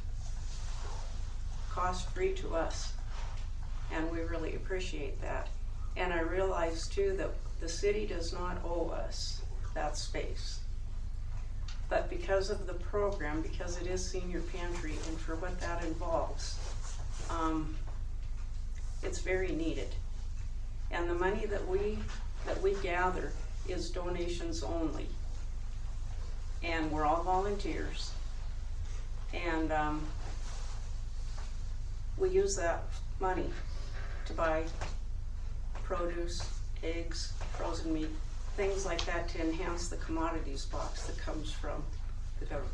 cost-free to us, and we really appreciate that. And I realize too that the city does not owe us that space. But because of the program, because it is Senior Pantry, and for what that involves, it's very needed. And the money that we gather is donations only. And we're all volunteers. And we use that money to buy produce, eggs, frozen meat, things like that, to enhance the commodities box that comes from the government.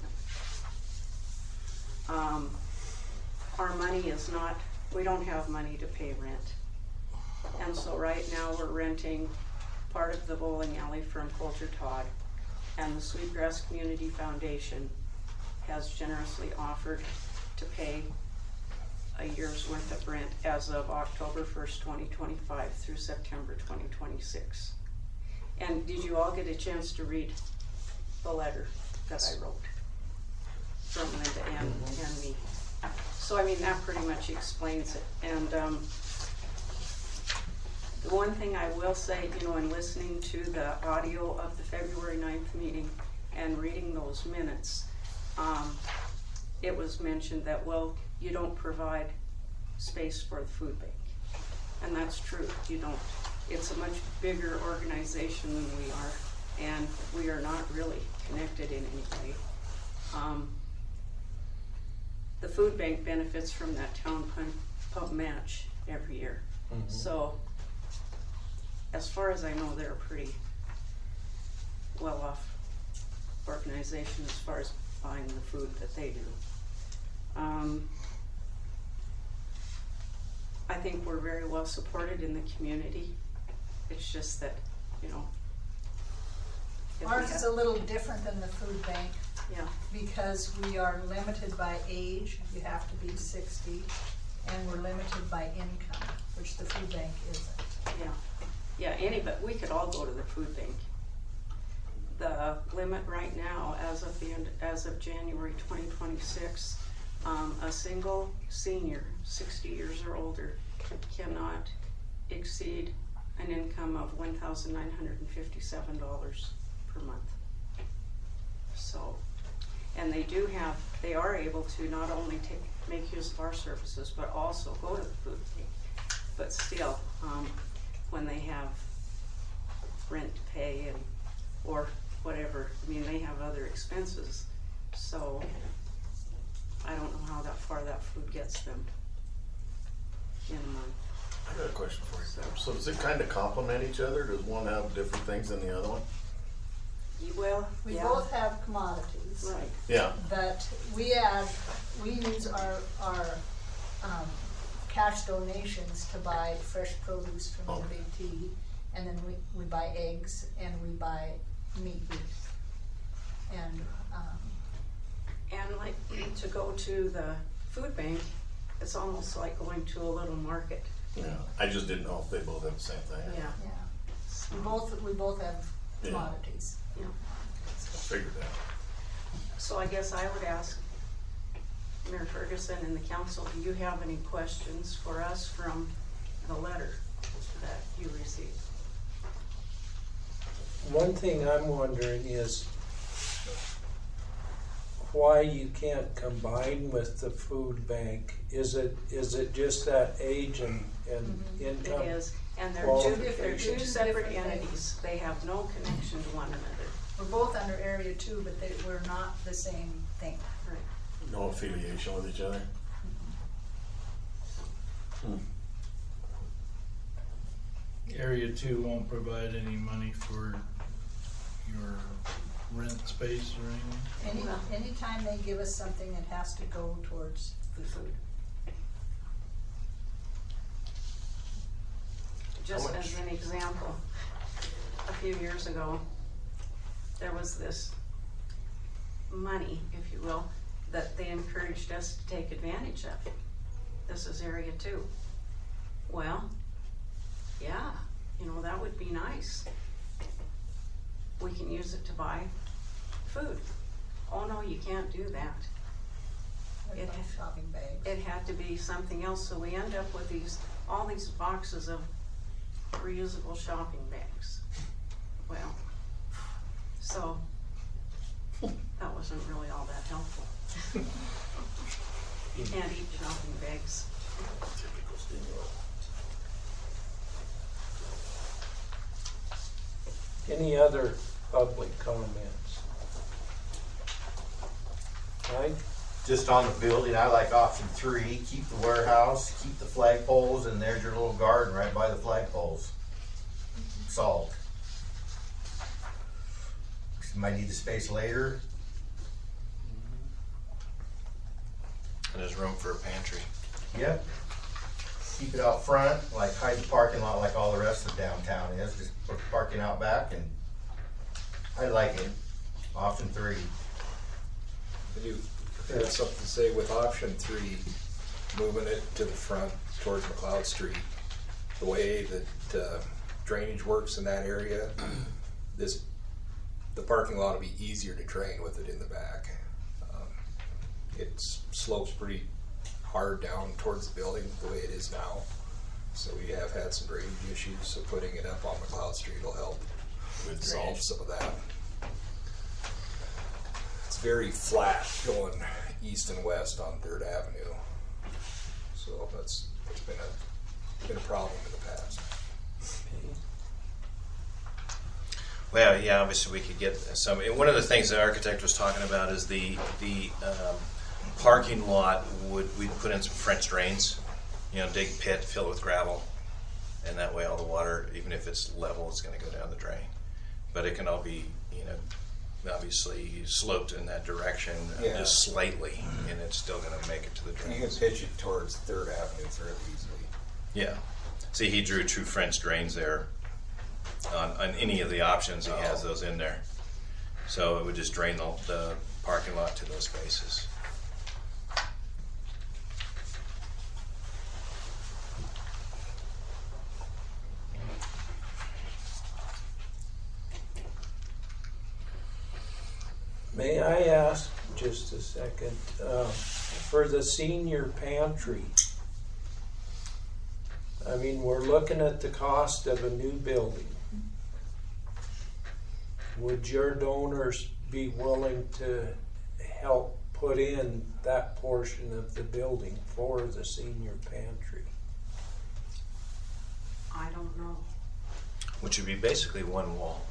Our money is not, we don't have money to pay rent. And so right now we're renting part of the bowling alley from Coulter Todd, and the Sweetgrass Community Foundation has generously offered to pay a year's worth of rent as of October 1st, 2025 through September 2026. And did you all get a chance to read the letter that I wrote? from Linda and me. So I mean, that pretty much explains it. And the one thing I will say, you know, in listening to the audio of the February 9th meeting and reading those minutes, it was mentioned that, well, you don't provide space for the food bank. And that's true, you don't. It's a much bigger organization than we are, and we are not really connected in any way. The food bank benefits from that town pump match every year. Mm-hmm. So, as far as I know, they're a pretty well-off organization as far as buying the food that they do. I think we're very well supported in the community. It's just that, you know. Ours is a little different than the food bank. Yeah. Because we are limited by age, you have to be 60, and we're limited by income, which the food bank isn't. Yeah, but we could all go to the food bank. The limit right now, as of January 2026, a single senior, 60 years or older, cannot exceed an income of $1,957 per month. So, and they are able to not only make use of our services, but also go to the food bank. But still, when they have rent to pay or whatever, I mean, they have other expenses. So I don't know how far that food gets them in a month. I got a question for you. So does it kind of complement each other? Does one have different things than the other one? Well, we yeah. both have commodities. Right. Yeah. But we use our cash donations to buy fresh produce from NBT, and then we buy eggs and we buy meat. And like to go to the food bank, it's almost like going to a little market. Yeah. I just didn't know if they both have the same thing. Yeah. We both have commodities. Yeah. Figured that. So I guess I would ask Mayor Ferguson and the council, do you have any questions for us from the letter that you received? One thing I'm wondering is why you can't combine with the food bank. Is it just that age and income? It is, and they're two separate entities. They have no connection to one another. We're both under Area 2, but we're not the same thing. Right. No affiliation with each other? Area 2 won't provide any money for your rent space or anything? Anytime they give us something, it has to go towards the food. Just as an example, a few years ago, there was this money, if you will, that they encouraged us to take advantage of. This is Area 2. Well, yeah, that would be nice. We can use it to buy food. Oh no, you can't do that. Shopping bags. It had to be something else, so we end up with all these boxes of reusable shopping bags. Well, so that wasn't really all that helpful. You can't eat shopping bags. Any other public comments? Mike? Just on the building, I like option 3, keep the warehouse, keep the flagpoles, and there's your little garden right by the flagpoles. Solved. You might need the space later. And there's room for a pantry. Yep. Keep it out front, like hide the parking lot like all the rest of downtown is. Just put the parking out back, and I like it. Option 3. I do have something to say with option 3, moving it to the front towards McLeod Street. The way that drainage works in that area, the parking lot will be easier to drain with it in the back. it slopes pretty hard down towards the building the way it is now. So we have had some drainage issues, so putting it up on McLeod Street will help With drainage salt. some of that. It's very flat going east and west on 3rd Avenue. So it's been a problem in the past. Well, yeah, obviously we could get some. And one of the things the architect was talking about is the parking lot we'd put in some French drains, dig a pit, fill it with gravel, and that way all the water, even if it's level, it's going to go down the drain. But it can all be, obviously sloped in that direction just slightly, and it's still going to make it to the drain. You can pitch it towards 3rd Avenue fairly easily. Yeah. See, he drew 2 French drains there. On any of the options, he has those in there. So it would just drain the parking lot to those spaces. May I ask just a second, for the senior pantry? I mean, we're looking at the cost of a new building. Would your donors be willing to help put in that portion of the building for the senior pantry? I don't know. Which would be basically one wall.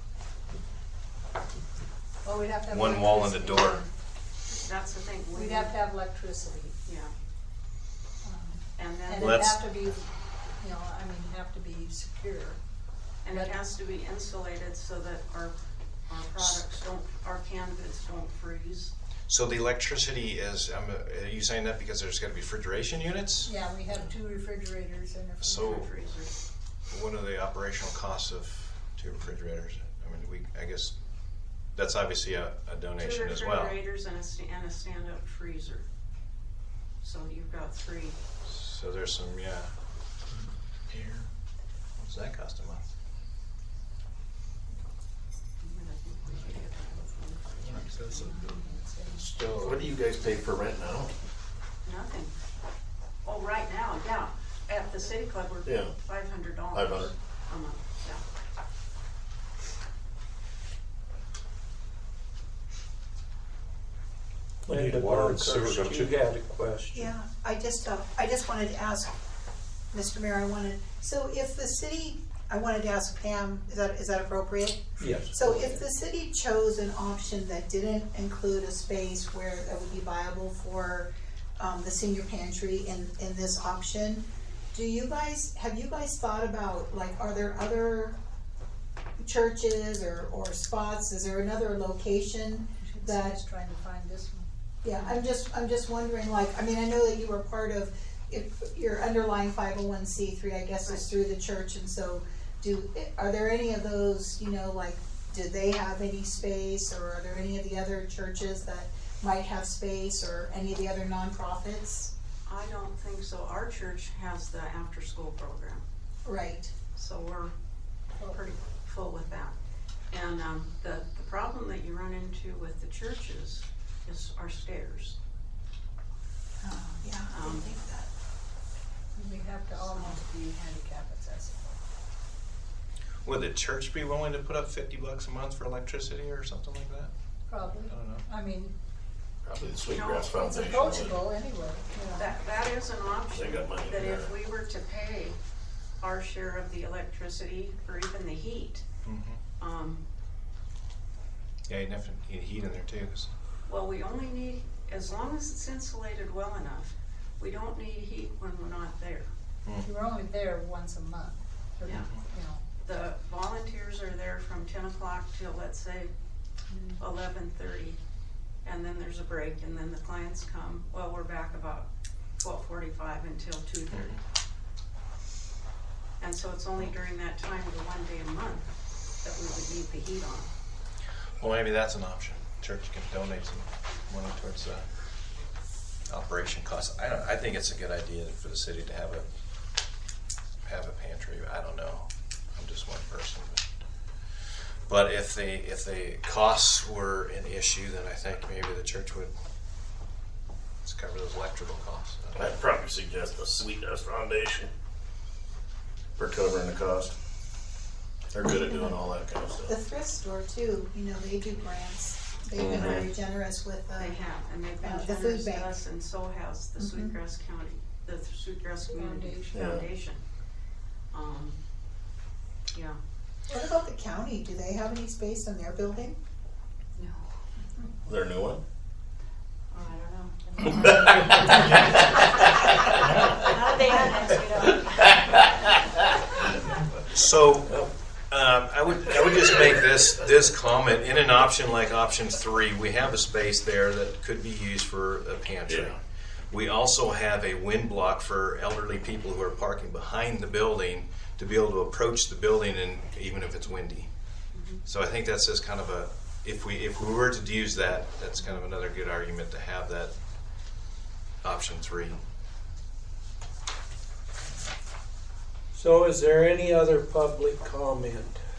Well, we'd have to have One wall and a electricity. door. That's the thing. We'd have to have electricity. Yeah. And then And it'd have to be, have to be secure. And it has to be insulated so that our products our canned goods don't freeze. So the electricity is, are you saying that because there's got to be refrigeration units? Yeah, we have 2 refrigerators and a So freezer. what are the operational costs of 2 refrigerators? I guess that's obviously a donation as well. 2 refrigerators and a stand-up freezer. So you've got 3. So there's some, Here. What's that cost a month? Still, what do you guys pay for rent now? Nothing. Oh, right now, yeah. At the City Club, we're Yeah. $500 $500. a month. Yeah. We need Linda water and sewer, Barkhurst, don't you? had a question. Yeah, I just wanted to ask, Mr. Mayor, so if the city, I wanted to ask Pam, is that appropriate? Yes. So if the city chose an option that didn't include a space where that would be viable for the senior pantry in this option, have you guys thought about, like, are there other churches or spots? Is there another location that? Trying to find this one. Yeah, I'm just wondering, like, I know that you were part of, your underlying 501c3, I guess, is through the church, and so are there any of those, like, do they have any space, or are there any of the other churches that might have space, or any of the other nonprofits? I don't think so. Our church has the after-school program. Right. So we're pretty full with that. And the problem that you run into with the churches is our stairs. Oh, yeah, I didn't think of that. We have to almost be handicap accessible. Would the church be willing to put up $50 a month for electricity or something like that? Probably. I don't know. Probably the Sweetgrass It's Foundation. It's approachable anyway. That is an option. They got money in that there. if we were to pay our share of the electricity or even the heat, Yeah, you'd have to need heat in there too. well, we only need, as long as it's insulated well enough, we don't need heat when we're not there. We're only there once a month. Yeah. The volunteers are there from 10 o'clock till, let's say, 11:30, and then there's a break, and then the clients come. Well, we're back about 12:45 until 2:30. And so it's only during that time, the 1 day a month, that we would need the heat on. Well, maybe that's an option. Church can donate some money towards operation costs. I think it's a good idea for the city to have a pantry. I don't know. I'm just one person. But if the costs were an issue, then I think maybe the church would cover those electrical costs. I'd probably suggest the Sweet Dust Foundation for covering the cost. They're good at doing all that kind of The stuff. thrift store too, you know, they do grants. They've been very generous with They have, and they've been the food generous to bank. us, and so has the Sweetgrass County, the Sweetgrass Community Foundation. Foundation. Yeah. What about the county? Do they have any space in their building? No. Their new one? Oh, I don't know. Not they had So, I would just make this comment. In an option like option 3, we have a space there that could be used for a pantry. Yeah. We also have a wind block for elderly people who are parking behind the building to be able to approach the building, and even if it's windy. So I think that's just kind of a, if we were to use that, that's kind of another good argument to have that option 3. So is there any other public comment?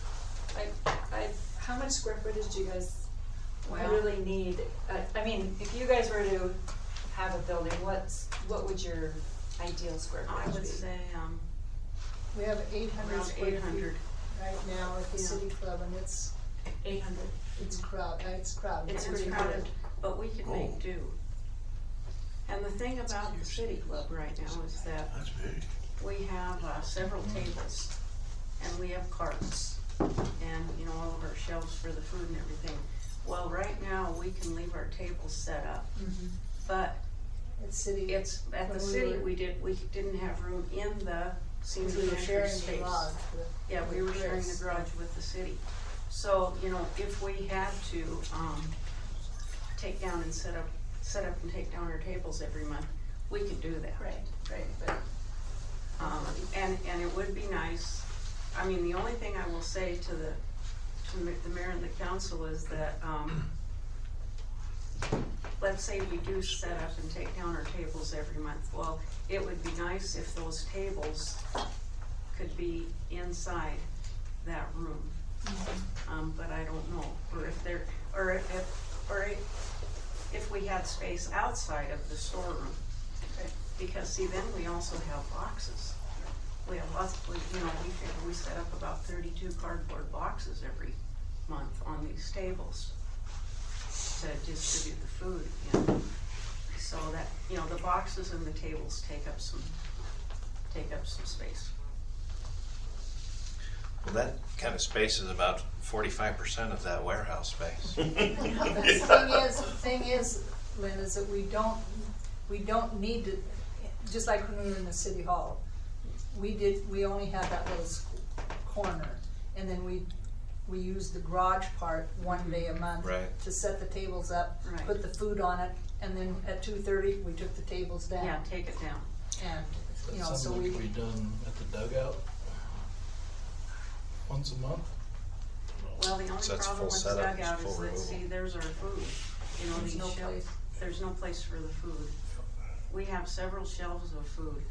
How much square footage do you guys Well- really need? I mean, if you guys were to have a building, what would your ideal square I footage would be? say, We have 800 around square feet 800. right now at the Yeah. City Club, and it's 800. crowded. It's crowded. It's pretty crowded, good. but we can make do. And the thing about the City Club right now is that That's big. we have several tables, and we have carts, and all of our shelves for the food and everything. Well, right now we can leave our tables set up, but It's city. it's at the when we city were- we didn't have room in the senior We were pantry sharing the space. garage with. Yeah, we were sharing the Chris. garage with the city. So, if we had to, take down and set up and take down our tables every month, we could do that. Right, but And it would be nice, I mean, the only thing I will say to the mayor and the council is that, let's say we do set up and take down our tables every month. Well, it would be nice if those tables could be inside that room. But I don't know, or if we had space outside of the storeroom. Because see, then we also have boxes. We have lots, we set up about 32 cardboard boxes every month on these tables to distribute the food in. So that, the boxes and the tables take up some space. Well, that kind of space is about 45% of that warehouse space. The thing is, Lynn, is that we don't need to, just like when we were in the city hall, we only had that little corner, and then we used the garage part one day a month Right. to set the tables up, Right. put the food on it, and then at 2:30 we took the tables down. Yeah, take it down. And so Something we that could be done at the dugout once a month. Well, the only So that's problem full with the setup, dugout full is that, removal. see, there's our food. There's These no shelves, place. there's no place for the food. We have several shelves of food.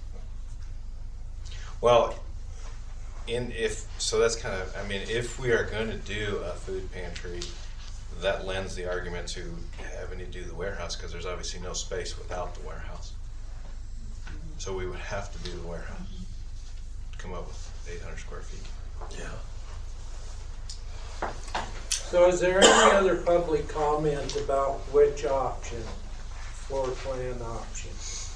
Well, that's kind of, I mean, if we are going to do a food pantry, that lends the argument to having to do the warehouse, because there's obviously no space without the warehouse. So we would have to do the warehouse, come up with 800 square feet. Yeah. So is there any other public comment about which option, floor plan option?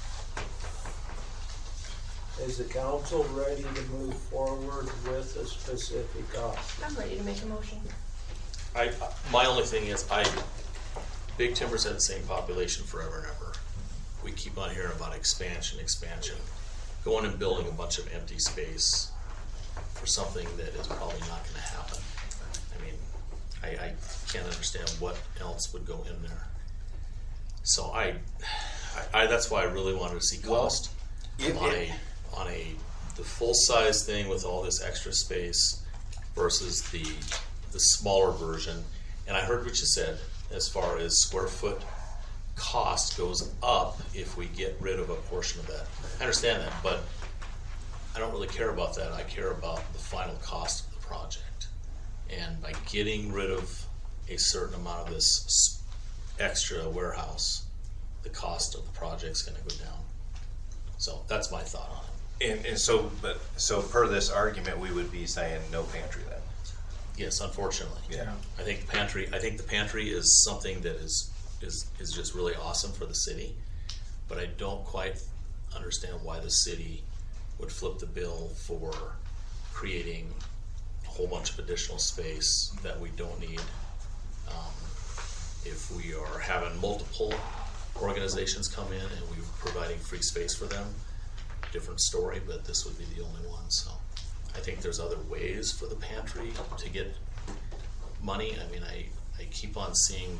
Is the council ready to move forward with a specific option? I'm ready to make a motion. My only thing is, Big Timber's had the same population forever and ever. We keep on hearing about expansion. Going and building a bunch of empty space for something that is probably not going to happen. I mean, I can't understand what else would go in there. So that's why I really wanted to see cost on the full size thing with all this extra space versus the smaller version. And I heard what you said as far as square foot cost goes up if we get rid of a portion of that. I understand that, but I don't really care about that. I care about the final cost of the project. And by getting rid of a certain amount of this extra warehouse, the cost of the project's gonna go down. So that's my thought on it. And so, per this argument, we would be saying no pantry then. Yes, unfortunately. Yeah. I think the pantry is something that is just really awesome for the city, but I don't quite understand why the city would flip the bill for creating a whole bunch of additional space that we don't need. If we are having multiple organizations come in and we're providing free space for them, different story, but this would be the only one. So I think there's other ways for the pantry to get money. I mean, I keep on seeing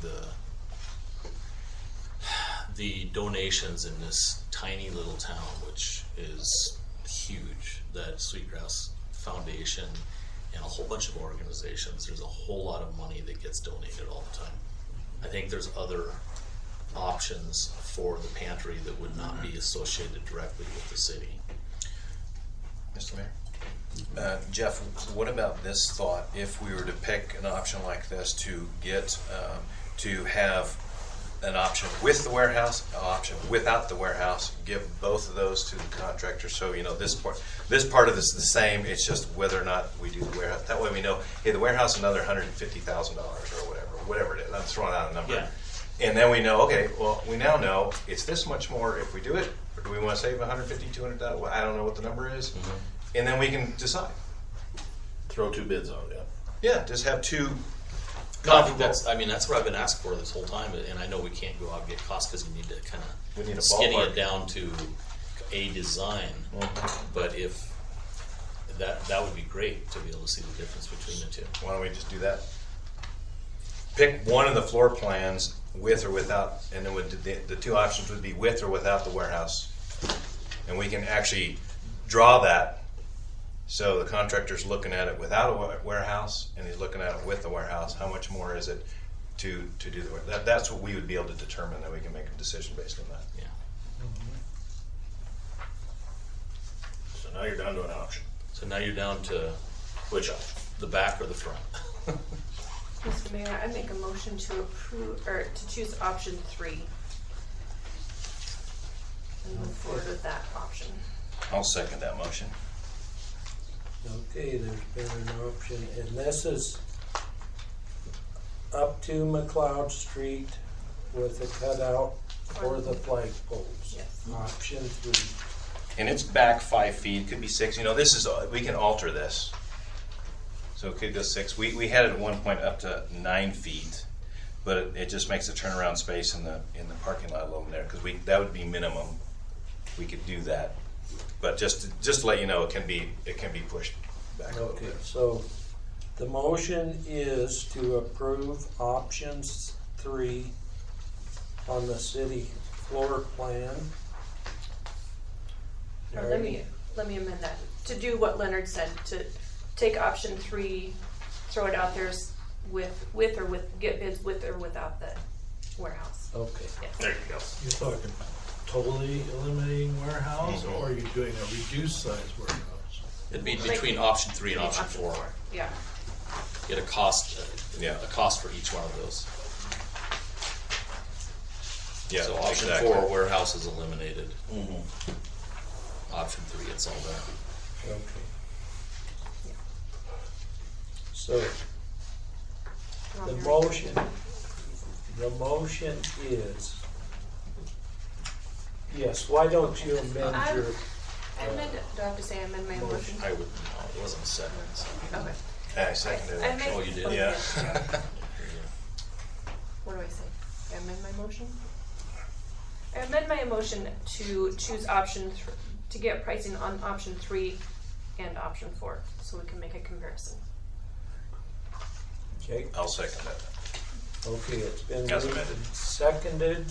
the donations in this tiny little town, which is huge, that Sweetgrass Foundation and a whole bunch of organizations. There's a whole lot of money that gets donated all the time. I think there's other options for the pantry that would not be associated directly with the city. Mr. Mayor? Jeff, what about this thought, if we were to pick an option like this to get, to have an option with the warehouse, an option without the warehouse, give both of those to the contractor, so this part of this is the same, it's just whether or not we do the warehouse. That way we know, hey, the warehouse is another $150,000 or whatever it is. I'm throwing out a number. Yeah. And then we know, okay, well, we now know it's this much more if we do it, or do we want to save 150, 200,000? Well, I don't know what the number is. Mm-hmm. And then we can decide. Throw two bids on it. Yeah, just have two. No, I think that's what I've been asked for this whole time, and I know we can't go out and get costs because you need to kind of skinny it down to a design. Mm-hmm. But if that would be great to be able to see the difference between the two. Why don't we just do that? Pick one of the floor plans with or without, and then the two options would be with or without the warehouse. And we can actually draw that so the contractor's looking at it without a warehouse and he's looking at it with the warehouse. How much more is it to do the work? That's what we would be able to determine, that we can make a decision based on that. Yeah. So now you're down to an option. So now you're down to Which option? the back or the front. Mr. Mayor, I make a motion to approve, or to choose option 3. And move forward with that option. I'll second that motion. Okay, there's been an option, and this is up to McLeod Street with a cutout for the flagpoles. Yes. Option 3. And it's back 5 feet, it could be 6. This is, we can alter this. So it could go 6. We had it at one point up to 9 feet, but it just makes the turnaround space in the parking lot a little there, because that would be minimum. We could do that, but just to let you know, it can be pushed back a little Okay, bit. so the motion is to approve options 3 on the city floor plan. Or let me amend that. To do what Leonard said, to take option 3, throw it out there get bids with or without the warehouse. Okay. Yes. There you go. You're talking totally eliminating warehouse, or are you doing a reduced size warehouse? It'd be between option 3 and option 4. Yeah. Get a cost for each one of those. Yeah, So option exactly. 4, warehouse is eliminated. Option 3, it's all there. Okay. So the motion is, yes, why don't you amend your, Do I have to say amend my motion? I would, no, it wasn't a second. So. Okay. I seconded it. Oh, you did? Yeah. What do I say? I amend my motion? I amend my motion to choose to get pricing on option 3 and option 4, so we can make a comparison. okay? I'll second that. Okay, it's been As moved amended. and seconded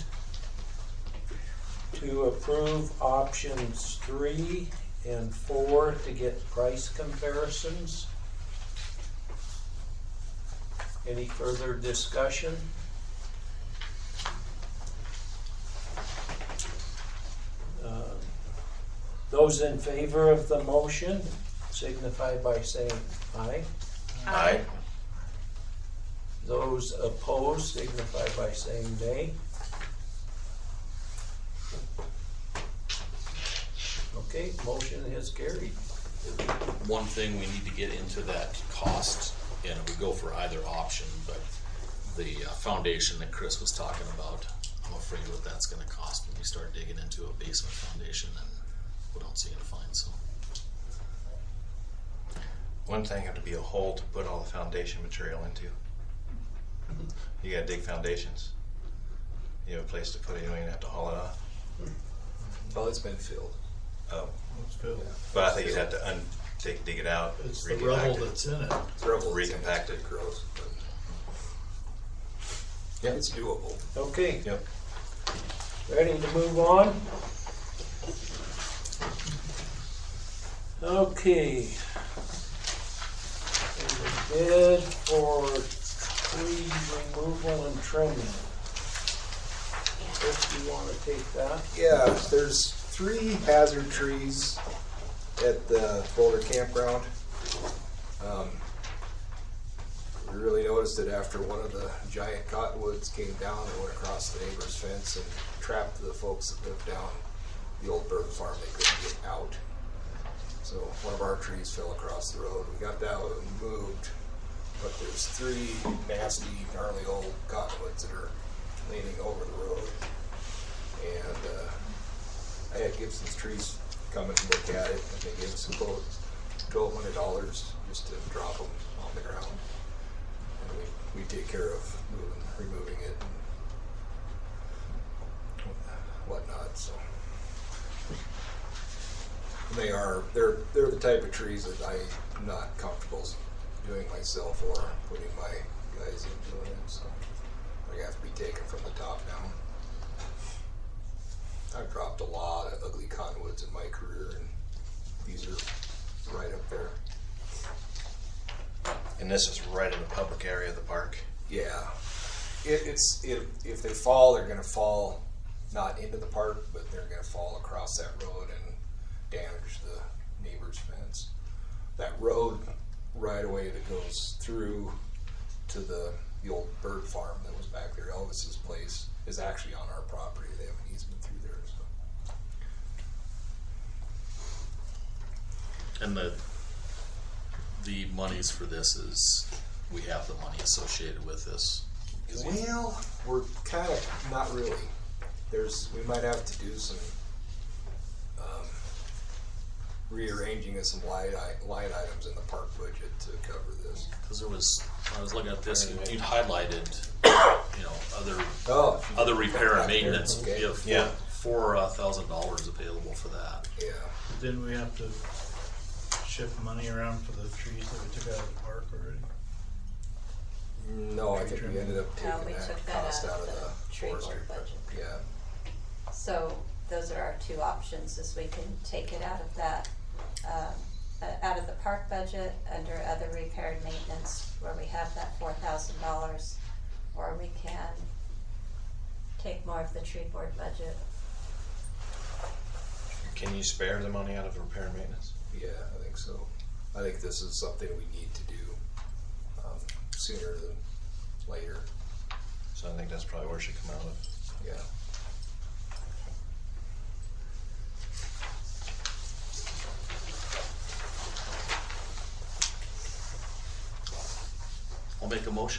to approve options 3 and 4 to get price comparisons. Any further discussion? Those in favor of the motion signify by saying aye. Aye. Those opposed signify by saying nay. Okay, motion is carried. One thing we need to get into that cost, and we go for either option, but the foundation that Chris was talking about, I'm afraid what that's gonna cost when we start digging into a basement foundation and we don't see any fines, so. One thing had to be a hole to put all the foundation material into. You gotta dig foundations. You have a place to put it, you don't even have to haul it off. Well, it's been filled. Oh, It's filled. but I think you'd have to dig it out. It's the recompact rubble it. that's in it. It's rubble. Recompact it. Gross, but yeah, it's doable. Okay, Yep. ready to move on? Okay. Bid for tree removal and trimming. If you want to take that. Yeah, there's 3 hazard trees at the Boulder Campground. We really noticed it after one of the giant cottonwoods came down and went across the neighbor's fence and trapped the folks that lived down the old bird farm. They couldn't get out. So one of our trees fell across the road. We got that one moved, but there's 3 nasty, gnarly old cottonwoods that are leaning over the road. And I had Gibson's Trees come and look at it, and they gave us a quote, $1,200 just to drop them on the ground. And we take care of removing it and whatnot. So they're the type of trees that I'm not comfortable doing myself or putting my guys in doing it. So they have to be taken from the top down. I've dropped a lot of ugly cottonwoods in my career, and these are right up there. And this is right in the public area of the park. Yeah, if they fall, they're going to fall not into the park, but they're going to fall across that road and damage the neighbor's fence. That road right away that goes through to the old bird farm that was back there, Elvis's place, is actually on our property. They have an easement through there. So. And the monies for this is, we have the money associated with this. Well, we're kind of not really. We might have to do some rearranging of some line items in the park budget to cover this. Because I was looking at this, you'd highlighted, other repair and maintenance. Okay. You have $4,000 available for that. Yeah. Didn't we have to shift money around for the trees that we took out of the park already? No, I think we ended up No, taking we that took that cost out of the tree board forestry budget. Yeah. So those are our 2 options, is we can take it out of that, out of the park budget under other repair and maintenance where we have that $4,000, or we can take more of the tree board budget. Can you spare the money out of repair and maintenance? Yeah, I think so. I think this is something we need to do sooner than later. So I think that's probably where it should come out of. Yeah. I'll make a motion.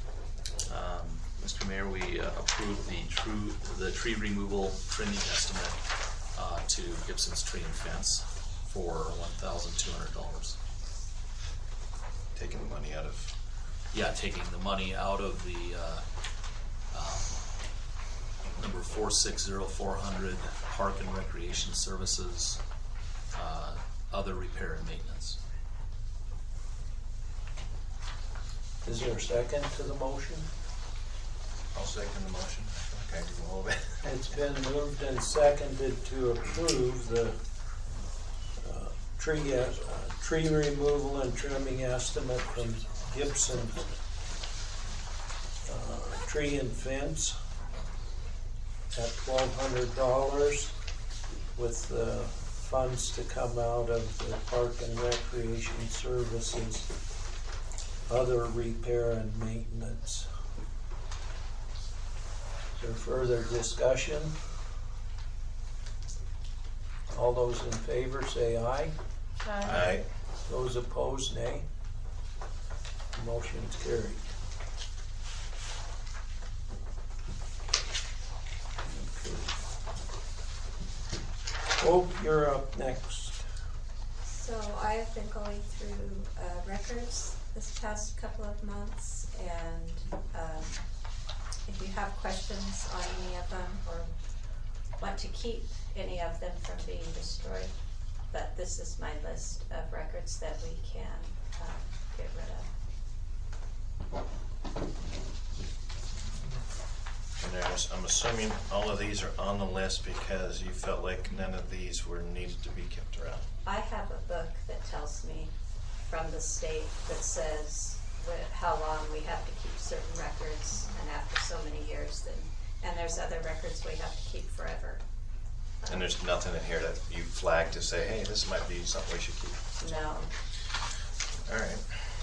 Mr. Mayor, we approve the tree removal trimming estimate to Gibson's Tree and Fence for $1,200. Taking the money out of. Yeah, taking the money out of the number 460400 Park and Recreation Services, other repair and maintenance. Is there a second to the motion? I'll second the motion. I can't do all of it. It's been moved and seconded to approve the tree removal and trimming estimate from Gibson Tree and Fence at $1,200 with the funds to come out of the Park and Recreation Services, other repair and maintenance. Is there further discussion? All those in favor say aye. Aye. Those opposed, nay. Motion's carried. Hope, you're up next. So I have been going through records this past couple of months, and if you have questions on any of them or want to keep any of them from being destroyed, but this is my list of records that we can get rid of. And I'm assuming all of these are on the list because you felt like none of these were needed to be kept around. I have a book that tells me from the state that says how long we have to keep certain records, and after so many years, and there's other records we have to keep forever. And there's nothing in here that you flagged to say, hey, this might be something we should keep. No. All right.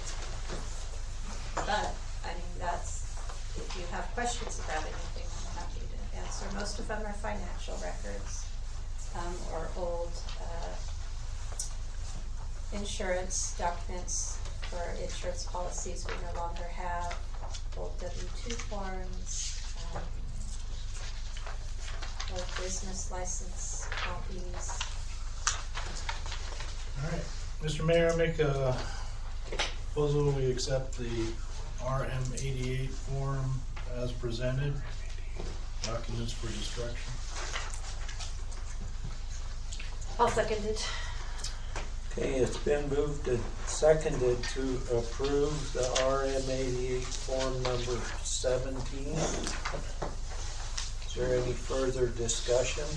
But, I mean, if you have questions about anything, I'm happy to answer. Most of them are financial records, or old insurance documents for insurance policies we no longer have, old W-2 forms, old business license copies. All right, Mr. Mayor, I make a proposal we accept the RM88 form as presented, documents for destruction. I'll second it. Okay, it's been moved and seconded to approve the RM88 form number 17. Is there any further discussion?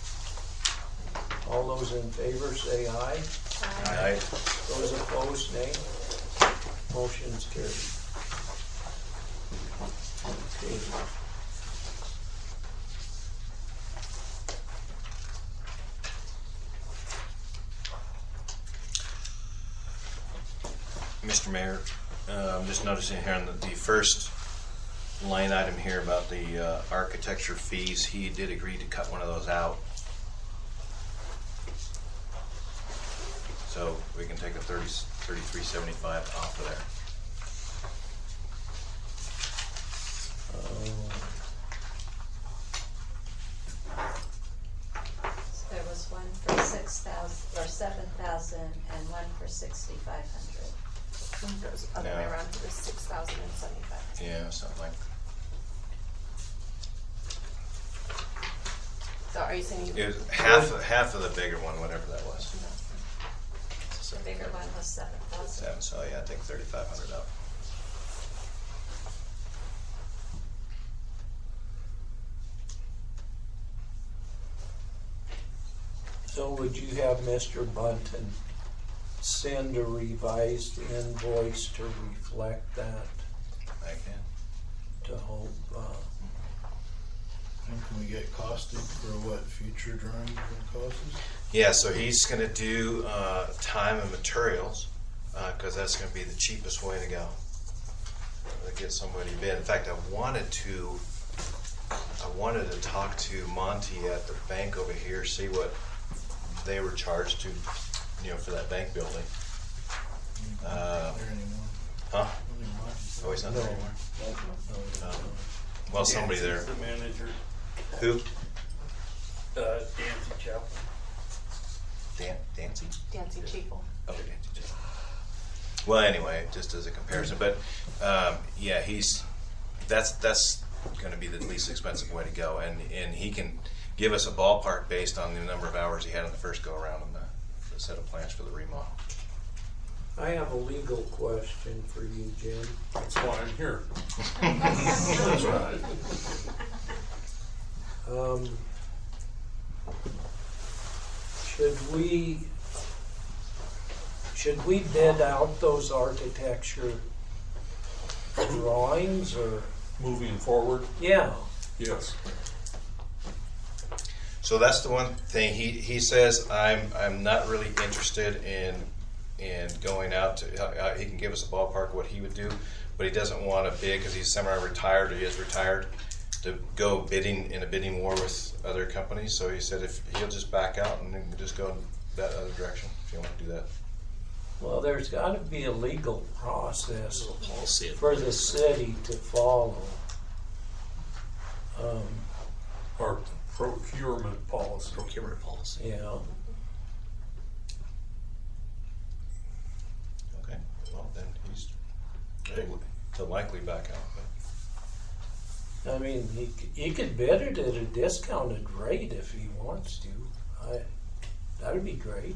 All those in favor say aye. Aye. Those opposed, nay. Motion's carried. Okay. Mr. Mayor, I'm just noticing here on the first line item here about the architecture fees, he did agree to cut one of those out. So we can take a $33.75 off of there. So there was one for 6,000 or 7,000 and one for 6,500. I think it goes the other way around. It was 6,075. Yeah, something like. So are you saying you? It was half of the bigger one, whatever that was. The bigger one was 7,000. So yeah, I think 3,500 up. So would you have Mr. Bunton send a revised invoice to reflect that? I can. To Hope. And can we get costed for what future drawings are going to cost us? Yeah, so he's going to do time and materials because that's going to be the cheapest way to go. To get somebody bid. In fact, I wanted to talk to Monty at the bank over here, see what they were charged to, for that bank building. Not there anymore. Huh? Oh, he's not there anymore. Well, somebody there. The manager. Who? Dancy Chapel. Dancy? Dancy Chapel. Oh, Dancy Chapel. Well, anyway, just as a comparison, but yeah, that's going to be the least expensive way to go, and he can give us a ballpark based on the number of hours he had on the first go around on the set of plans for the remodel. I have a legal question for you, Jim. That's why I'm here. That's right. Should we bid out those architecture drawings or? Moving forward? Yeah. Yes. So that's the one thing he says. I'm not really interested in going out to. He can give us a ballpark of what he would do, but he doesn't want to bid because he's semi-retired. Or he is retired, to go bidding in a bidding war with other companies. So he said if he'll just back out and then just go in that other direction if you want to do that. Well, there's got to be a legal process Policy. for the city to follow. Our procurement policy. Procurement policy. Yeah. Okay. Well, then he's to likely back out. But I mean, he could bid it at a discounted rate if he wants to. That'd be great.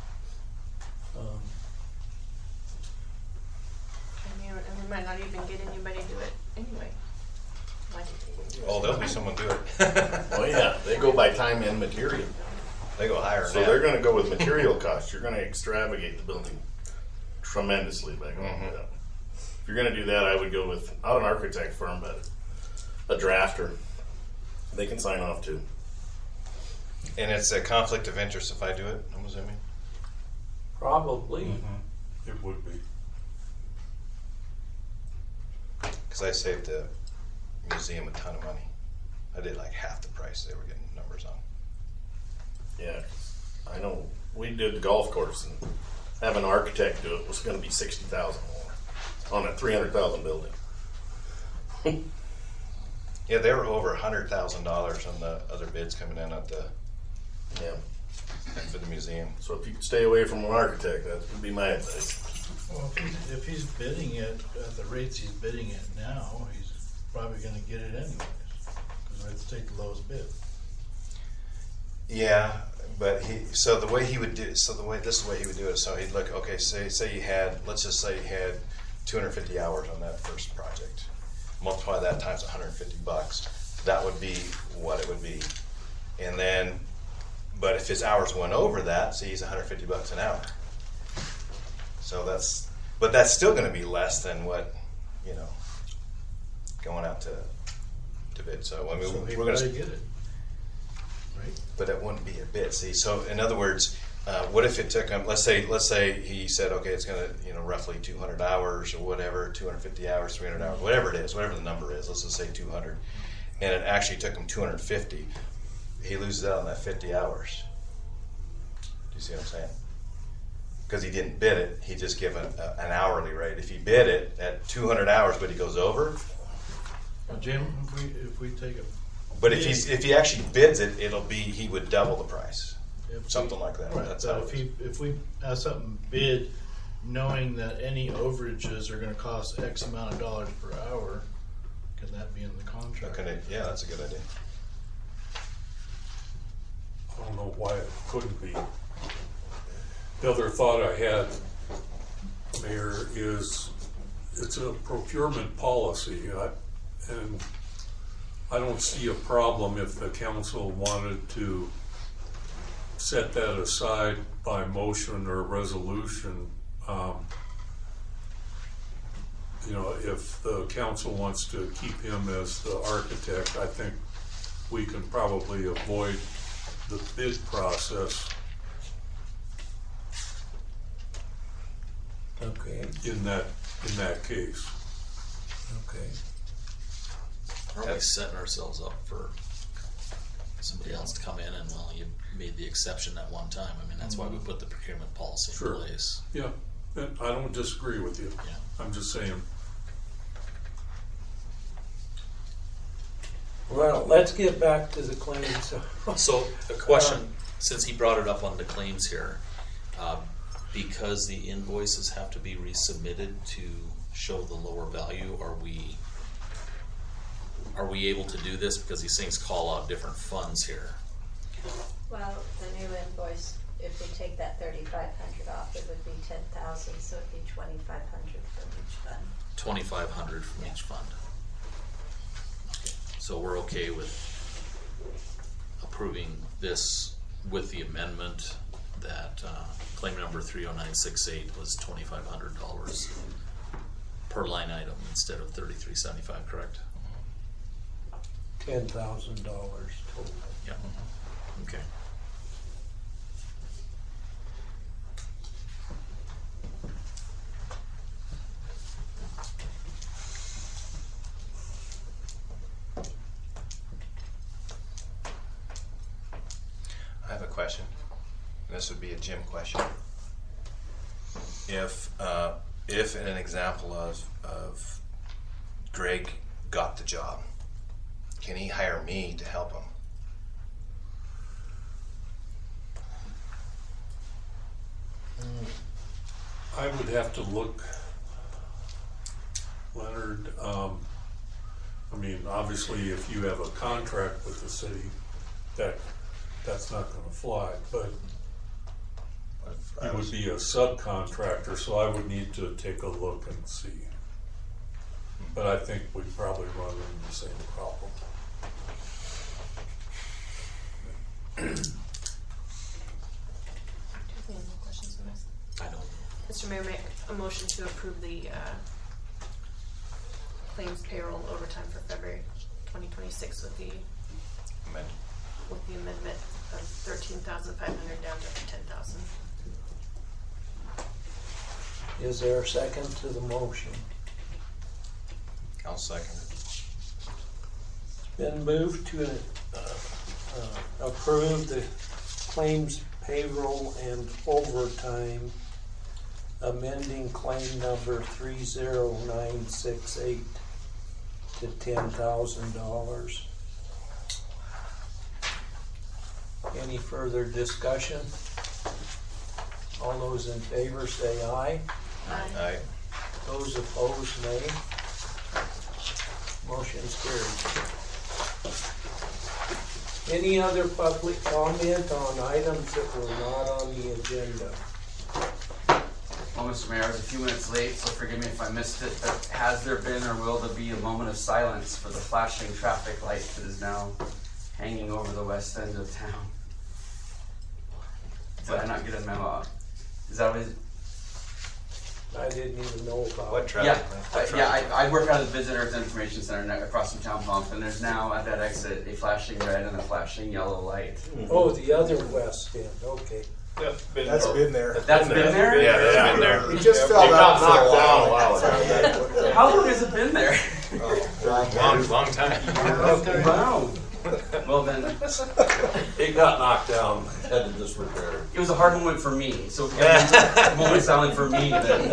And we might not even get anybody to do it anyway. Like, oh, there'll be someone do it. Oh yeah, they go by time and material. They go higher. So they're going to go with material costs. You're going to extravagate the building tremendously by going with that. If you're going to do that, I would go with not an architect firm, but a drafter. They can sign off too. And it's a conflict of interest if I do it, I'm assuming? Probably. It would be. Because I saved the museum a ton of money. I did like half the price they were getting numbers on. Yeah, I know. We did the golf course, and have an architect do it was going to be $60,000 more on a $300,000 building. Yeah, they were over $100,000 on the other bids coming in at the for the museum. So if you could stay away from an architect, that would be my advice. Well, if he's bidding it at the rates he's bidding it now, he's probably going to get it anyways, because I have to take the lowest bid. Yeah, but this is the way he would do it. So he'd look, okay, say you had, let's just say you had 250 hours on that first project. Multiply that times $150. That would be what it would be. And then, but if his hours went over that, see, he's $150 an hour. So that's still going to be less than what, going out to bid. So I mean, So we're going to get it, right? But it wouldn't be a bid. See, so in other words, what if it took him? Let's say he said, okay, it's going to roughly 200 hours or whatever, 250 hours, 300 hours, whatever it is, whatever the number is. Let's just say 200, and it actually took him 250. He loses out on that 50 hours. Do you see what I'm saying? Because he didn't bid it, he just gave an hourly rate. If he bid it at 200 hours, but he goes over. Well, Jim, if we take a But if he actually bids it, he would double the price, something like that. Right, That's but how if we have something bid, knowing that any overages are going to cost X amount of dollars per hour, can that be in the contract? Okay, yeah, that's a good idea. I don't know why it couldn't be. The other thought I had, Mayor, is it's a procurement policy, and I don't see a problem if the council wanted to set that aside by motion or resolution. If the council wants to keep him as the architect, I think we can probably avoid the bid process. Okay. In that case. Okay. Are we setting ourselves up for somebody else to come in and, well, you made the exception at one time? I mean, that's why we put the procurement policy in place. Yeah, and I don't disagree with you. Yeah. I'm just saying. Well, let's get back to the claims. So, a question, since he brought it up on the claims here, because the invoices have to be resubmitted to show the lower value, are we able to do this? Because these things call out different funds here. Well, the new invoice, if we take that 3,500 off, it would be 10,000, so it'd be 2,500 from each fund. 2,500 from each fund. Okay. So we're okay with approving this with the amendment that claim number 30968 was $2,500 per line item instead of $3,375, correct? $10,000 total. Yeah. Okay. question. This would be a Jim question. If in an example of Greg got the job, can he hire me to help him? I would have to look, Leonard, I mean, obviously, if you have a contract with the city, that's not gonna fly, but it would be a subcontractor, so I would need to take a look and see. But I think we'd probably run into the same problem. I don't know. Mr. Mayor, make a motion to approve the claims payroll overtime for February 2026 with the amendment of 13,500 down to 10,000. Is there a second to the motion? I'll second it. It's been moved to approve the claims payroll and overtime, amending claim number 30968 to $10,000. Any further discussion? All those in favor say aye. Aye. Those opposed, nay. Motion's carried. Any other public comment on items that were not on the agenda? Well, Mr. Mayor, I was a few minutes late, so forgive me if I missed it, but has there been or will there be a moment of silence for the flashing traffic light that is now hanging over the west end of town? Did I not get a memo? Is that what it is? I didn't even know about. What traffic? I work out of the Visitors Information Center across from Town Pump, and there's now at that exit a flashing red and a flashing yellow light. Oh, the other west end, okay. That's been there. That's been there? Yeah, that's been there. He just fell down for knocked a down a while. while ago. How long has it been there? Long time. Wow. Well then, It got knocked down, had to just repair it. it was a hard moment for me, so if you have a moment silent for me, then.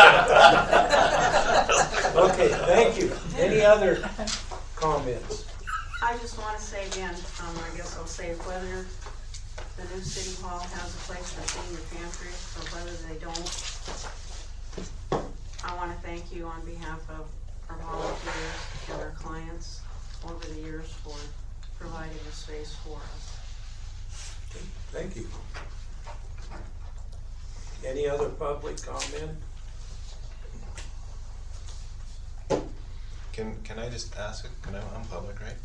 Okay, thank you. Any other comments? I just want to say again, I guess I'll say whether the new city hall has a place for senior pantry or whether they don't, I want to thank you on behalf of our volunteers and our clients over the years for providing a space for us. Thank you. Any other public comment? Can I just ask it? I'm public, right?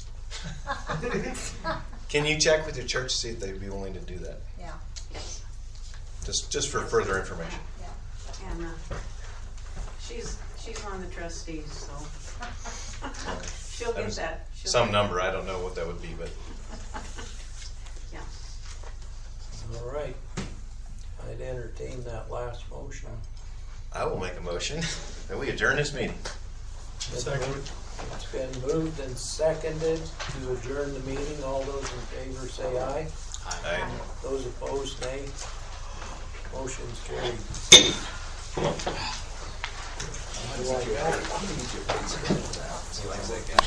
Can you check with your church to see if they'd be willing to do that? Yeah. Just for further information. Yeah. And she's on the trustees, so she'll get that. Some number, I don't know what that would be, but. Yeah. All right. I'd entertain that last motion. I will make a motion that we adjourn this meeting. Second. It's been moved and seconded to adjourn the meeting. All those in favor say aye. Aye. Those opposed, nay. Motion's carried. He likes that.